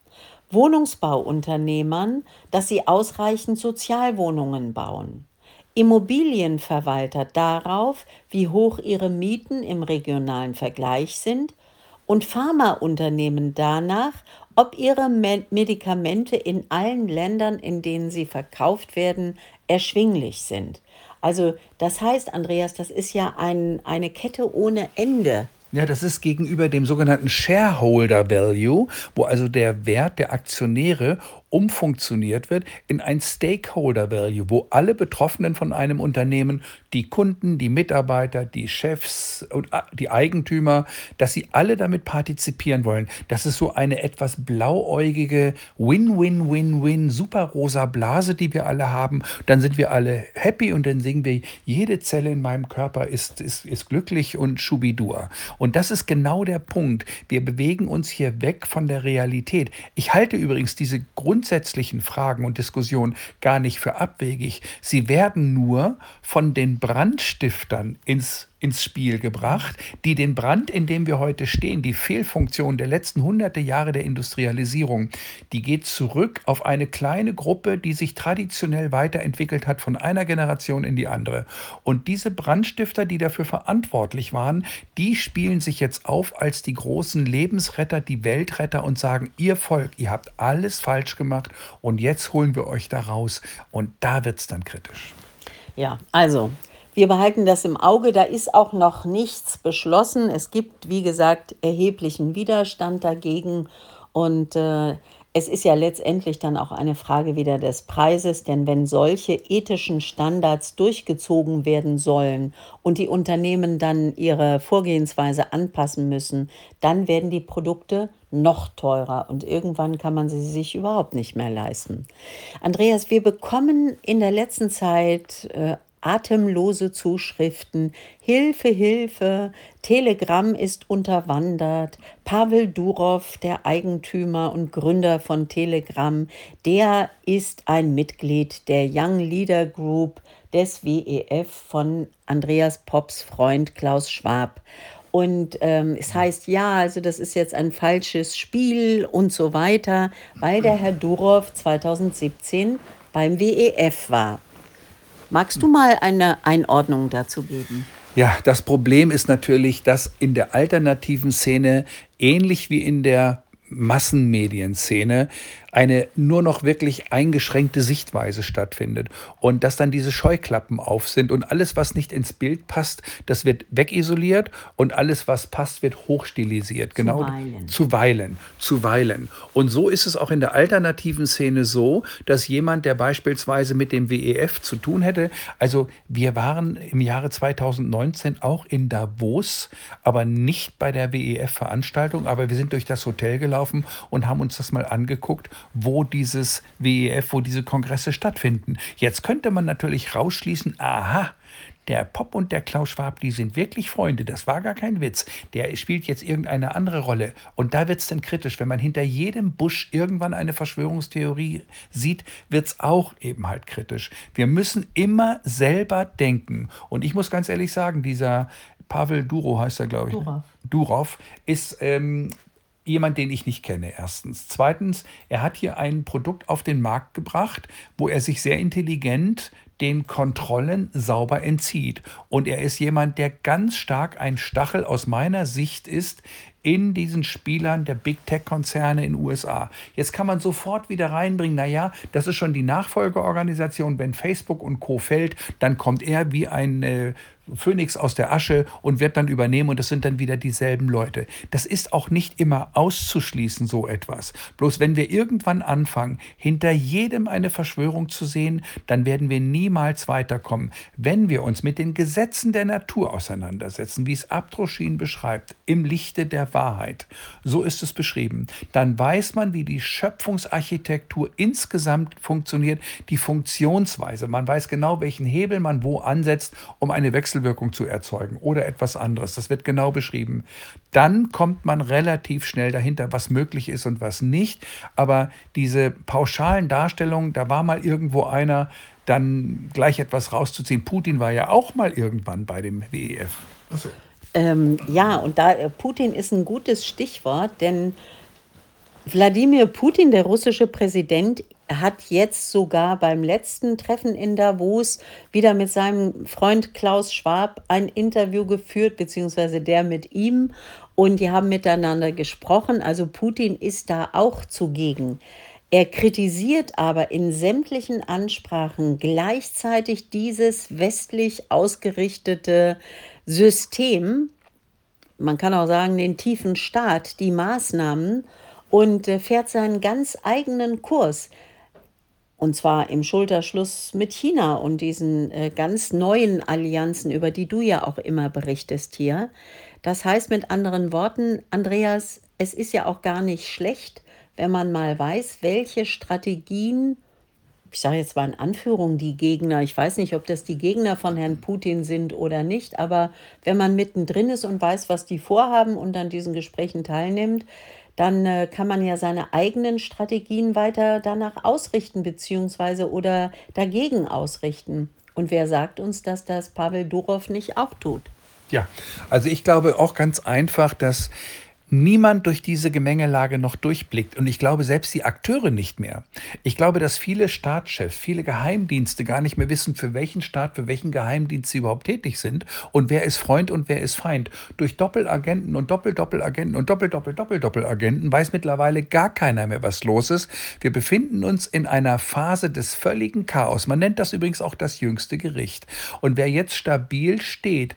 Wohnungsbauunternehmern, dass sie ausreichend Sozialwohnungen bauen. Immobilienverwalter darauf, wie hoch ihre Mieten im regionalen Vergleich sind. Und Pharmaunternehmen danach, ob ihre Me- Medikamente in allen Ländern, in denen sie verkauft werden, erschwinglich sind. Also das heißt, Andreas, das ist ja ein, eine Kette ohne Ende. Ja, das ist gegenüber dem sogenannten Shareholder Value, wo also der Wert der Aktionäre umfunktioniert wird in ein Stakeholder Value, wo alle Betroffenen von einem Unternehmen, die Kunden, die Mitarbeiter, die Chefs und a- die Eigentümer, dass sie alle damit partizipieren wollen. Das ist so eine etwas blauäugige Win-Win-Win-Win, super rosa Blase, die wir alle haben. Dann sind wir alle happy und dann singen wir, jede Zelle in meinem Körper ist, ist, ist glücklich und schubidua. Und das ist genau der Punkt. Wir bewegen uns hier weg von der Realität. Ich halte übrigens diese grundsätzlichen Fragen und Diskussionen gar nicht für abwegig. Sie werden nur von den Brandstiftern ins ins Spiel gebracht, die den Brand, in dem wir heute stehen, die Fehlfunktion der letzten hunderte Jahre der Industrialisierung, die geht zurück auf eine kleine Gruppe, die sich traditionell weiterentwickelt hat von einer Generation in die andere. Und diese Brandstifter, die dafür verantwortlich waren, die spielen sich jetzt auf als die großen Lebensretter, die Weltretter und sagen, ihr Volk, ihr habt alles falsch gemacht und jetzt holen wir euch da raus. Und da wird es dann kritisch. Ja, also wir behalten das im Auge. Da ist auch noch nichts beschlossen. Es gibt, wie gesagt, erheblichen Widerstand dagegen. Und äh, es ist ja letztendlich dann auch eine Frage wieder des Preises. Denn wenn solche ethischen Standards durchgezogen werden sollen und die Unternehmen dann ihre Vorgehensweise anpassen müssen, dann werden die Produkte noch teurer und irgendwann kann man sie sich überhaupt nicht mehr leisten. Andreas, wir bekommen in der letzten Zeit äh, atemlose Zuschriften. Hilfe, Hilfe, Telegram ist unterwandert. Pavel Durov, der Eigentümer und Gründer von Telegram, der ist ein Mitglied der Young Leader Group des W E F von Andreas Pops Freund Klaus Schwab. Und ähm, es heißt, ja, also das ist jetzt ein falsches Spiel und so weiter, weil der Herr Durov zweitausendsiebzehn beim W E F war. Magst du mal eine Einordnung dazu geben? Ja, das Problem ist natürlich, dass in der alternativen Szene, ähnlich wie in der Massenmedienszene, eine nur noch wirklich eingeschränkte Sichtweise stattfindet und dass dann diese Scheuklappen auf sind und alles, was nicht ins Bild passt, das wird wegisoliert und alles, was passt, wird hochstilisiert. Genau Zuweilen. zuweilen, zuweilen. Und so ist es auch in der alternativen Szene so, dass jemand, der beispielsweise mit dem W E F zu tun hätte, also wir waren im Jahre zweitausendneunzehn auch in Davos, aber nicht bei der W E F-Veranstaltung, aber wir sind durch das Hotel gelaufen und haben uns das mal angeguckt, wo dieses W E F, wo diese Kongresse stattfinden. Jetzt könnte man natürlich rausschließen, aha, der Pop und der Klaus Schwab, die sind wirklich Freunde, das war gar kein Witz. Der spielt jetzt irgendeine andere Rolle. Und da wird es dann kritisch. Wenn man hinter jedem Busch irgendwann eine Verschwörungstheorie sieht, wird es auch eben halt kritisch. Wir müssen immer selber denken. Und ich muss ganz ehrlich sagen, dieser Pavel Durov heißt er, glaube ich. Durov. Durov ist ähm, jemand, den ich nicht kenne, erstens. Zweitens, er hat hier ein Produkt auf den Markt gebracht, wo er sich sehr intelligent den Kontrollen sauber entzieht. Und er ist jemand, der ganz stark ein Stachel aus meiner Sicht ist in diesen Spielern der Big Tech-Konzerne in den U S A. Jetzt kann man sofort wieder reinbringen, naja, das ist schon die Nachfolgeorganisation, wenn Facebook und Co. fällt, dann kommt er wie ein äh, Phönix aus der Asche und wird dann übernehmen und das sind dann wieder dieselben Leute. Das ist auch nicht immer auszuschließen, so etwas. Bloß wenn wir irgendwann anfangen, hinter jedem eine Verschwörung zu sehen, dann werden wir niemals weiterkommen. Wenn wir uns mit den Gesetzen der Natur auseinandersetzen, wie es Abdroschin beschreibt, im Lichte der Wahrheit, so ist es beschrieben, dann weiß man, wie die Schöpfungsarchitektur insgesamt funktioniert, die Funktionsweise. Man weiß genau, welchen Hebel man wo ansetzt, um eine Wechselwirkung zu erzeugen oder etwas anderes. Das wird genau beschrieben. Dann kommt man relativ schnell dahinter, was möglich ist und was nicht. Aber diese pauschalen Darstellungen, da war mal irgendwo einer, dann gleich etwas rauszuziehen. Putin war ja auch mal irgendwann bei dem W E F. Ach so. Ähm, ja, und da äh, Putin ist ein gutes Stichwort, denn Wladimir Putin, der russische Präsident, hat jetzt sogar beim letzten Treffen in Davos wieder mit seinem Freund Klaus Schwab ein Interview geführt, beziehungsweise der mit ihm. Und die haben miteinander gesprochen. Also Putin ist da auch zugegen. Er kritisiert aber in sämtlichen Ansprachen gleichzeitig dieses westlich ausgerichtete System, man kann auch sagen, den tiefen Staat, die Maßnahmen. und äh, fährt seinen ganz eigenen Kurs. Und zwar im Schulterschluss mit China und diesen äh, ganz neuen Allianzen, über die du ja auch immer berichtest hier. Das heißt mit anderen Worten, Andreas, es ist ja auch gar nicht schlecht, wenn man mal weiß, welche Strategien, ich sage jetzt mal in Anführung die Gegner, ich weiß nicht, ob das die Gegner von Herrn Putin sind oder nicht, aber wenn man mittendrin ist und weiß, was die vorhaben und an diesen Gesprächen teilnimmt, dann äh, kann man ja seine eigenen Strategien weiter danach ausrichten, beziehungsweise oder dagegen ausrichten. Und wer sagt uns, dass das Pavel Durov nicht auch tut? Ja, also ich glaube auch ganz einfach, dass niemand durch diese Gemengelage noch durchblickt. Und ich glaube, selbst die Akteure nicht mehr. Ich glaube, dass viele Staatschefs, viele Geheimdienste gar nicht mehr wissen, für welchen Staat, für welchen Geheimdienst sie überhaupt tätig sind und wer ist Freund und wer ist Feind. Durch Doppelagenten und Doppel-Doppelagenten und Doppel-Doppel-Doppel-Doppelagenten weiß mittlerweile gar keiner mehr, was los ist. Wir befinden uns in einer Phase des völligen Chaos. Man nennt das übrigens auch das jüngste Gericht. Und wer jetzt stabil steht,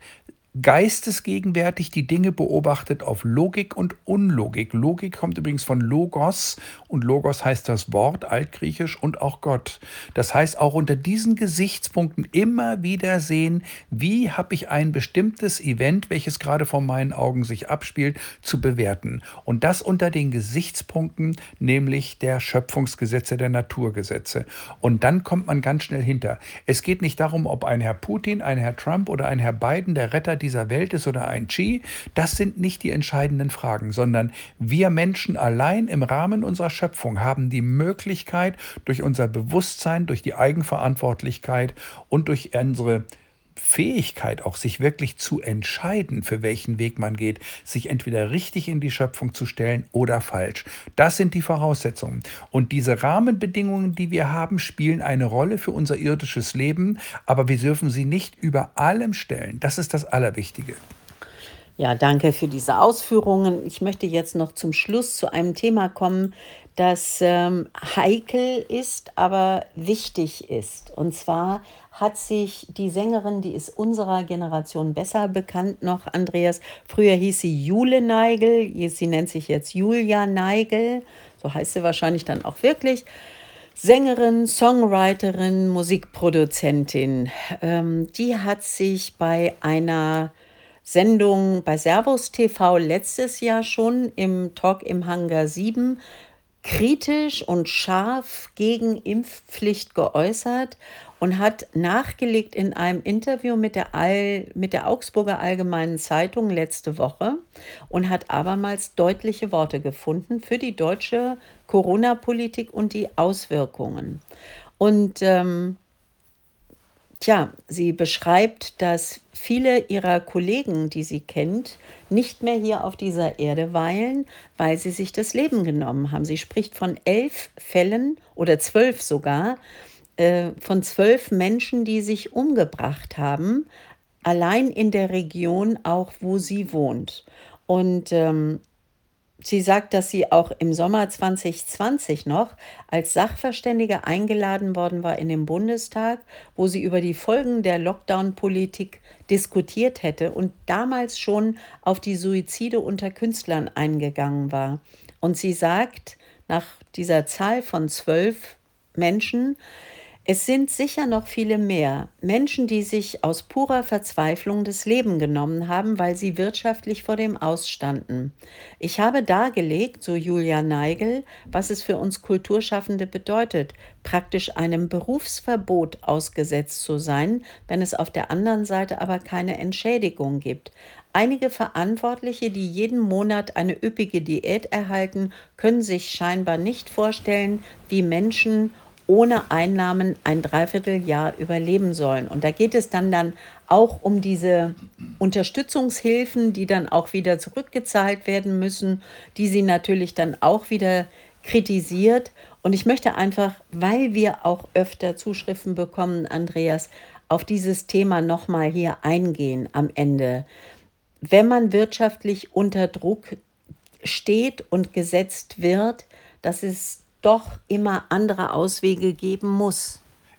geistesgegenwärtig die Dinge beobachtet auf Logik und Unlogik. Logik kommt übrigens von Logos und Logos heißt das Wort, altgriechisch und auch Gott. Das heißt auch unter diesen Gesichtspunkten immer wieder sehen, wie habe ich ein bestimmtes Event, welches gerade vor meinen Augen sich abspielt, zu bewerten. Und das unter den Gesichtspunkten, nämlich der Schöpfungsgesetze, der Naturgesetze. Und dann kommt man ganz schnell hinter. Es geht nicht darum, ob ein Herr Putin, ein Herr Trump oder ein Herr Biden der Retter dieser Welt ist oder ein Xi, das sind nicht die entscheidenden Fragen, sondern wir Menschen allein im Rahmen unserer Schöpfung haben die Möglichkeit, durch unser Bewusstsein, durch die Eigenverantwortlichkeit und durch unsere Fähigkeit, auch sich wirklich zu entscheiden, für welchen Weg man geht, sich entweder richtig in die Schöpfung zu stellen oder falsch. Das sind die Voraussetzungen. Und diese Rahmenbedingungen, die wir haben, spielen eine Rolle für unser irdisches Leben, aber wir dürfen sie nicht über allem stellen. Das ist das Allerwichtige. Ja, danke für diese Ausführungen. Ich möchte jetzt noch zum Schluss zu einem Thema kommen, das ähm, heikel ist, aber wichtig ist. Und zwar hat sich die Sängerin, die ist unserer Generation besser bekannt noch, Andreas, früher hieß sie Jule Neigel, sie nennt sich jetzt Julia Neigel, so heißt sie wahrscheinlich dann auch wirklich. Sängerin, Songwriterin, Musikproduzentin. Ähm, die hat sich bei einer Sendung bei Servus T V letztes Jahr schon im Talk im Hangar sieben kritisch und scharf gegen Impfpflicht geäußert und hat nachgelegt in einem Interview mit der, All, mit der Augsburger Allgemeinen Zeitung letzte Woche und hat abermals deutliche Worte gefunden für die deutsche Corona-Politik und die Auswirkungen. Und ähm, Tja, sie beschreibt, dass viele ihrer Kollegen, die sie kennt, nicht mehr hier auf dieser Erde weilen, weil sie sich das Leben genommen haben. Sie spricht von elf Fällen oder zwölf sogar, äh, von zwölf Menschen, die sich umgebracht haben, allein in der Region auch, wo sie wohnt. Und ähm, sie sagt, dass sie auch im Sommer zwanzig zwanzig noch als Sachverständige eingeladen worden war in den Bundestag, wo sie über die Folgen der Lockdown-Politik diskutiert hätte und damals schon auf die Suizide unter Künstlern eingegangen war. Und sie sagt, nach dieser Zahl von zwölf Menschen, es sind sicher noch viele mehr Menschen, die sich aus purer Verzweiflung das Leben genommen haben, weil sie wirtschaftlich vor dem Aus standen. Ich habe dargelegt, so Julia Neigel, was es für uns Kulturschaffende bedeutet, praktisch einem Berufsverbot ausgesetzt zu sein, wenn es auf der anderen Seite aber keine Entschädigung gibt. Einige Verantwortliche, die jeden Monat eine üppige Diät erhalten, können sich scheinbar nicht vorstellen, wie Menschen ohne Einnahmen ein Dreivierteljahr überleben sollen. Und da geht es dann, dann auch um diese Unterstützungshilfen, die dann auch wieder zurückgezahlt werden müssen, die sie natürlich dann auch wieder kritisiert. Und ich möchte einfach, weil wir auch öfter Zuschriften bekommen, Andreas, auf dieses Thema nochmal hier eingehen am Ende. Wenn man wirtschaftlich unter Druck steht und gesetzt wird, dass es doch immer andere Auswege geben muss.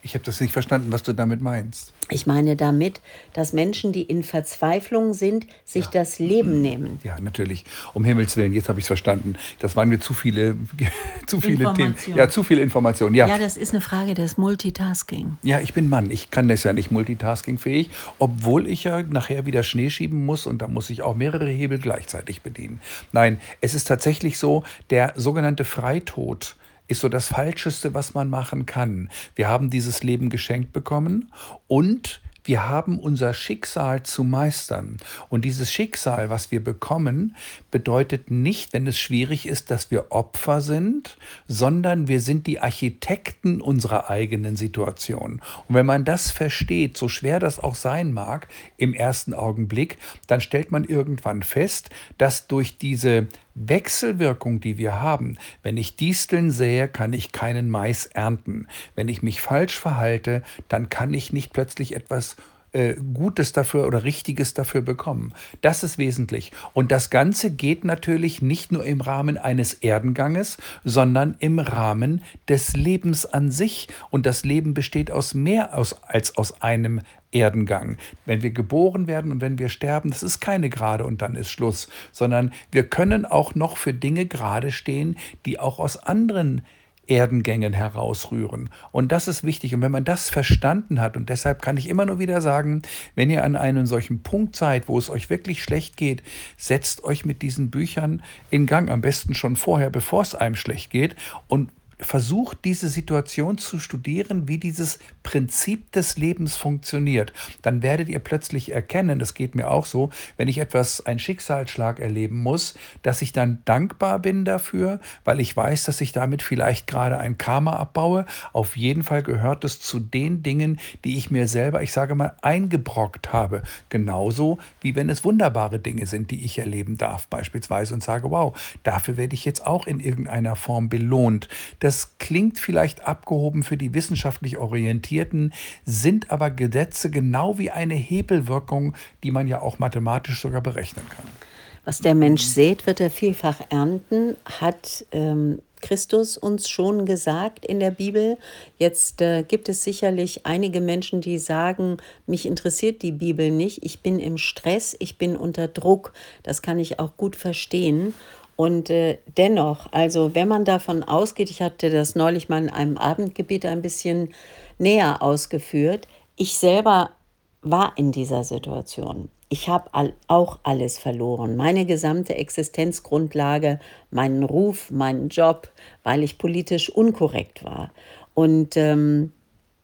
Ich habe das nicht verstanden, was du damit meinst. Ich meine damit, dass Menschen, die in Verzweiflung sind, sich das Leben nehmen. Ja, natürlich. Um Himmels Willen, jetzt habe ich es verstanden. Das waren mir zu viele, zu viele Themen. Information. Ja, zu viele Informationen. Ja. Ja, das ist eine Frage des Multitasking. Ja, ich bin Mann. Ich kann das ja nicht multitaskingfähig, obwohl ich ja nachher wieder Schnee schieben muss und da muss ich auch mehrere Hebel gleichzeitig bedienen. Nein, es ist tatsächlich so, der sogenannte Freitod ist so das Falscheste, was man machen kann. Wir haben dieses Leben geschenkt bekommen und wir haben unser Schicksal zu meistern. Und dieses Schicksal, was wir bekommen, bedeutet nicht, wenn es schwierig ist, dass wir Opfer sind, sondern wir sind die Architekten unserer eigenen Situation. Und wenn man das versteht, so schwer das auch sein mag im ersten Augenblick, dann stellt man irgendwann fest, dass durch diese Wechselwirkung, die wir haben, wenn ich Disteln sähe, kann ich keinen Mais ernten. Wenn ich mich falsch verhalte, dann kann ich nicht plötzlich etwas äh, Gutes dafür oder Richtiges dafür bekommen. Das ist wesentlich. Und das Ganze geht natürlich nicht nur im Rahmen eines Erdenganges, sondern im Rahmen des Lebens an sich. Und das Leben besteht aus mehr aus, als aus einem Erdengang. Wenn wir geboren werden und wenn wir sterben, das ist keine Gerade und dann ist Schluss, sondern wir können auch noch für Dinge gerade stehen, die auch aus anderen Erdengängen herausrühren. Und das ist wichtig. Und wenn man das verstanden hat, und deshalb kann ich immer nur wieder sagen, wenn ihr an einem solchen Punkt seid, wo es euch wirklich schlecht geht, setzt euch mit diesen Büchern in Gang, am besten schon vorher, bevor es einem schlecht geht, und versucht diese Situation zu studieren, wie dieses Prinzip des Lebens funktioniert. Dann werdet ihr plötzlich erkennen, das geht mir auch so, wenn ich etwas, einen Schicksalsschlag erleben muss, dass ich dann dankbar bin dafür, weil ich weiß, dass ich damit vielleicht gerade ein Karma abbaue. Auf jeden Fall gehört es zu den Dingen, die ich mir selber, ich sage mal, eingebrockt habe. Genauso wie wenn es wunderbare Dinge sind, die ich erleben darf beispielsweise und sage, wow, dafür werde ich jetzt auch in irgendeiner Form belohnt. Das Das klingt vielleicht abgehoben für die wissenschaftlich Orientierten, sind aber Gesetze genau wie eine Hebelwirkung, die man ja auch mathematisch sogar berechnen kann. Was der Mensch sät, wird er vielfach ernten, hat ähm, Christus uns schon gesagt in der Bibel. Jetzt äh, gibt es sicherlich einige Menschen, die sagen, mich interessiert die Bibel nicht, ich bin im Stress, ich bin unter Druck. Das kann ich auch gut verstehen. Und äh, dennoch, also wenn man davon ausgeht, ich hatte das neulich mal in einem Abendgebet ein bisschen näher ausgeführt, ich selber war in dieser Situation. Ich habe all, auch alles verloren, meine gesamte Existenzgrundlage, meinen Ruf, meinen Job, weil ich politisch unkorrekt war. Und ähm,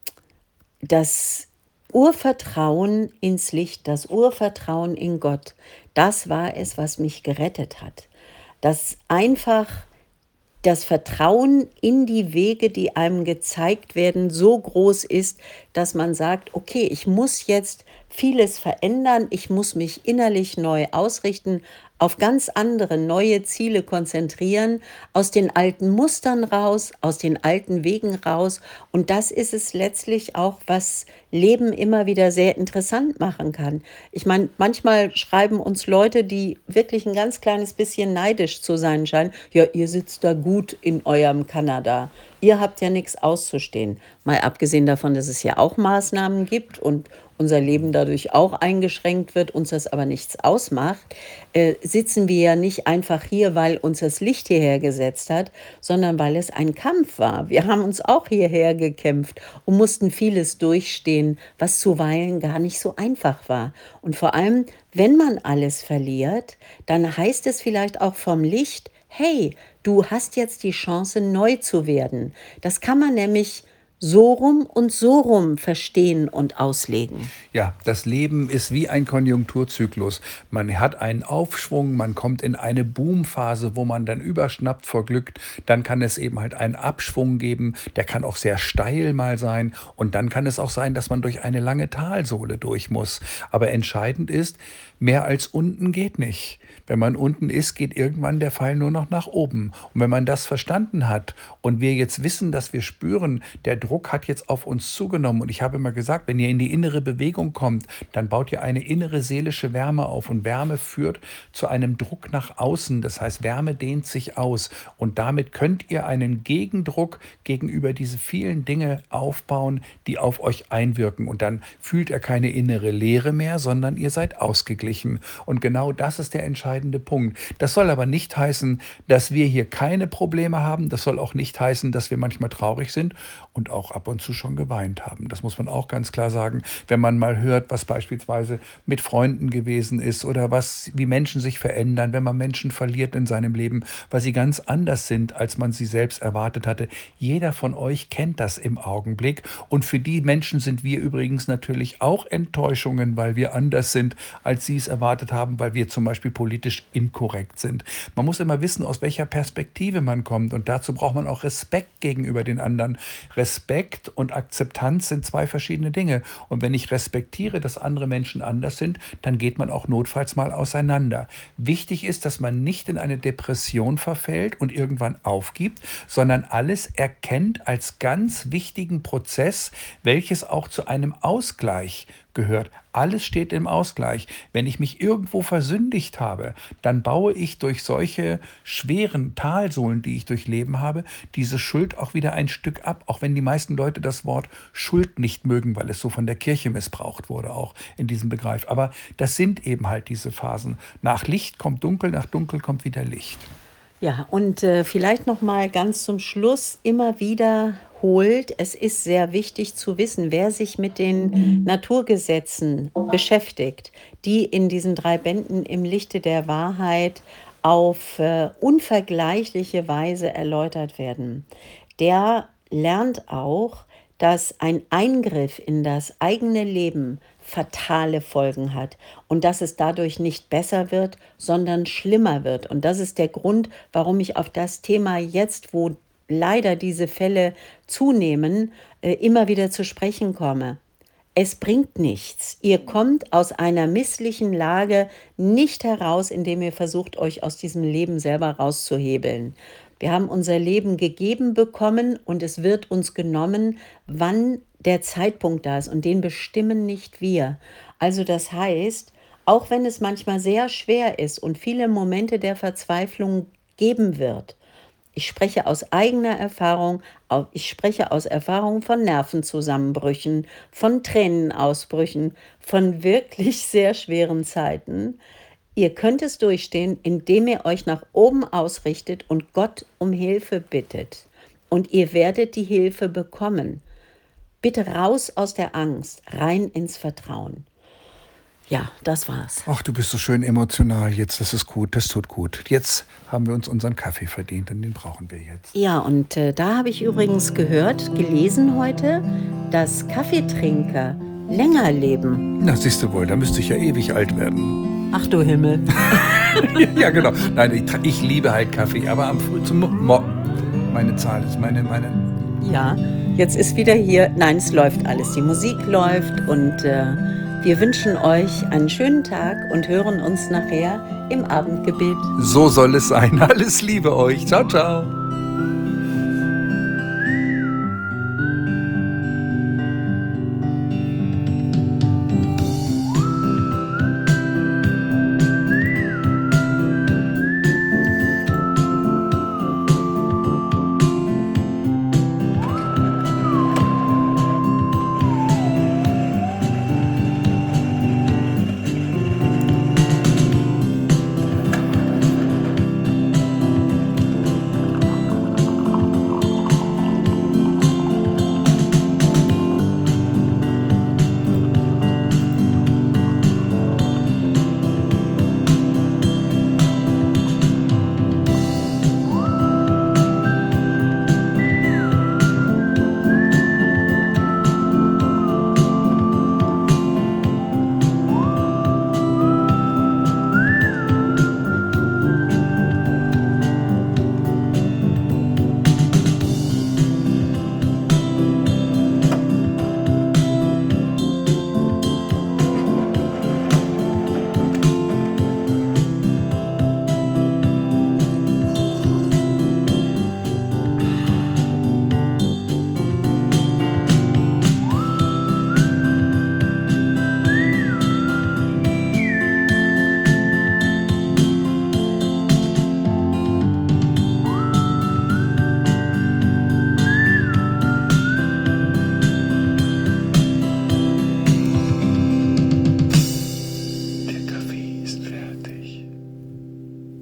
das Urvertrauen ins Licht, das Urvertrauen in Gott, das war es, was mich gerettet hat. Dass einfach das Vertrauen in die Wege, die einem gezeigt werden, so groß ist, dass man sagt, okay, ich muss jetzt vieles verändern, ich muss mich innerlich neu ausrichten, auf ganz andere neue Ziele konzentrieren, aus den alten Mustern raus, aus den alten Wegen raus. Und das ist es letztlich auch, was Leben immer wieder sehr interessant machen kann. Ich meine, manchmal schreiben uns Leute, die wirklich ein ganz kleines bisschen neidisch zu sein scheinen, ja, ihr sitzt da gut in eurem Kanada. Ihr habt ja nichts auszustehen. Mal abgesehen davon, dass es ja auch Maßnahmen gibt und unser Leben dadurch auch eingeschränkt wird, uns das aber nichts ausmacht, äh, sitzen wir ja nicht einfach hier, weil uns das Licht hierher gesetzt hat, sondern weil es ein Kampf war. Wir haben uns auch hierher gekämpft und mussten vieles durchstehen, was zuweilen gar nicht so einfach war. Und vor allem, wenn man alles verliert, dann heißt es vielleicht auch vom Licht, hey, du hast jetzt die Chance, neu zu werden. Das kann man nämlich so rum und so rum verstehen und auslegen. Ja, das Leben ist wie ein Konjunkturzyklus. Man hat einen Aufschwung, man kommt in eine Boomphase, wo man dann überschnappt vor Glück. Dann kann es eben halt einen Abschwung geben, der kann auch sehr steil mal sein. Und dann kann es auch sein, dass man durch eine lange Talsohle durch muss. Aber entscheidend ist, mehr als unten geht nicht. Wenn man unten ist, geht irgendwann der Pfeil nur noch nach oben. Und wenn man das verstanden hat und wir jetzt wissen, dass wir spüren, der Druck hat jetzt auf uns zugenommen. Und ich habe immer gesagt, wenn ihr in die innere Bewegung kommt, dann baut ihr eine innere seelische Wärme auf. Und Wärme führt zu einem Druck nach außen. Das heißt, Wärme dehnt sich aus. Und damit könnt ihr einen Gegendruck gegenüber diese vielen Dinge aufbauen, die auf euch einwirken. Und dann fühlt ihr keine innere Leere mehr, sondern ihr seid ausgeglichen. Und genau das ist der entscheidende Punkt. Das soll aber nicht heißen, dass wir hier keine Probleme haben. Das soll auch nicht heißen, dass wir manchmal traurig sind und auch ab und zu schon geweint haben. Das muss man auch ganz klar sagen, wenn man mal hört, was beispielsweise mit Freunden gewesen ist oder was, wie Menschen sich verändern, wenn man Menschen verliert in seinem Leben, weil sie ganz anders sind, als man sie selbst erwartet hatte. Jeder von euch kennt das im Augenblick. Und für die Menschen sind wir übrigens natürlich auch Enttäuschungen, weil wir anders sind, als sie es erwartet haben, weil wir zum Beispiel politisch inkorrekt sind. Man muss immer wissen, aus welcher Perspektive man kommt. Und dazu braucht man auch Respekt gegenüber den anderen. Respekt und Akzeptanz sind zwei verschiedene Dinge. Und wenn ich respektiere, dass andere Menschen anders sind, dann geht man auch notfalls mal auseinander. Wichtig ist, dass man nicht in eine Depression verfällt und irgendwann aufgibt, sondern alles erkennt als ganz wichtigen Prozess, welches auch zu einem Ausgleich gehört. Alles steht im Ausgleich. Wenn ich mich irgendwo versündigt habe, dann baue ich durch solche schweren Talsohlen, die ich durchleben habe, diese Schuld auch wieder ein Stück ab. Auch wenn die meisten Leute das Wort Schuld nicht mögen, weil es so von der Kirche missbraucht wurde, auch in diesem Begriff. Aber das sind eben halt diese Phasen. Nach Licht kommt Dunkel, nach Dunkel kommt wieder Licht. Ja, und äh, vielleicht noch mal ganz zum Schluss immer wiederholt, es ist sehr wichtig zu wissen, wer sich mit den Naturgesetzen beschäftigt, die in diesen drei Bänden im Lichte der Wahrheit auf äh, unvergleichliche Weise erläutert werden. Der lernt auch, dass ein Eingriff in das eigene Leben fatale Folgen hat und dass es dadurch nicht besser wird, sondern schlimmer wird. Und das ist der Grund, warum ich auf das Thema jetzt, wo leider diese Fälle zunehmen, äh, immer wieder zu sprechen komme. Es bringt nichts. Ihr kommt aus einer misslichen Lage nicht heraus, indem ihr versucht, euch aus diesem Leben selber rauszuhebeln. Wir haben unser Leben gegeben bekommen und es wird uns genommen, wann der Zeitpunkt da ist und den bestimmen nicht wir. Also das heißt, auch wenn es manchmal sehr schwer ist und viele Momente der Verzweiflung geben wird, ich spreche aus eigener Erfahrung, ich spreche aus Erfahrung von Nervenzusammenbrüchen, von Tränenausbrüchen, von wirklich sehr schweren Zeiten. Ihr könnt es durchstehen, indem ihr euch nach oben ausrichtet und Gott um Hilfe bittet. Und ihr werdet die Hilfe bekommen. Bitte raus aus der Angst, rein ins Vertrauen. Ja, das war's. Ach, du bist so schön emotional jetzt. Das ist gut, das tut gut. Jetzt haben wir uns unseren Kaffee verdient und den brauchen wir jetzt. Ja, und äh, da habe ich übrigens gehört, gelesen heute, dass Kaffeetrinker länger leben. Na, siehst du wohl, da müsste ich ja ewig alt werden. Ach du Himmel. Ja, genau. Nein, ich, ich liebe halt Kaffee, aber am Früh zum Mo meine Zahl ist meine, meine. Ja, jetzt ist wieder hier. Nein, es läuft alles. Die Musik läuft und äh, wir wünschen euch einen schönen Tag und hören uns nachher im Abendgebet. So soll es sein. Alles Liebe euch. Ciao, ciao.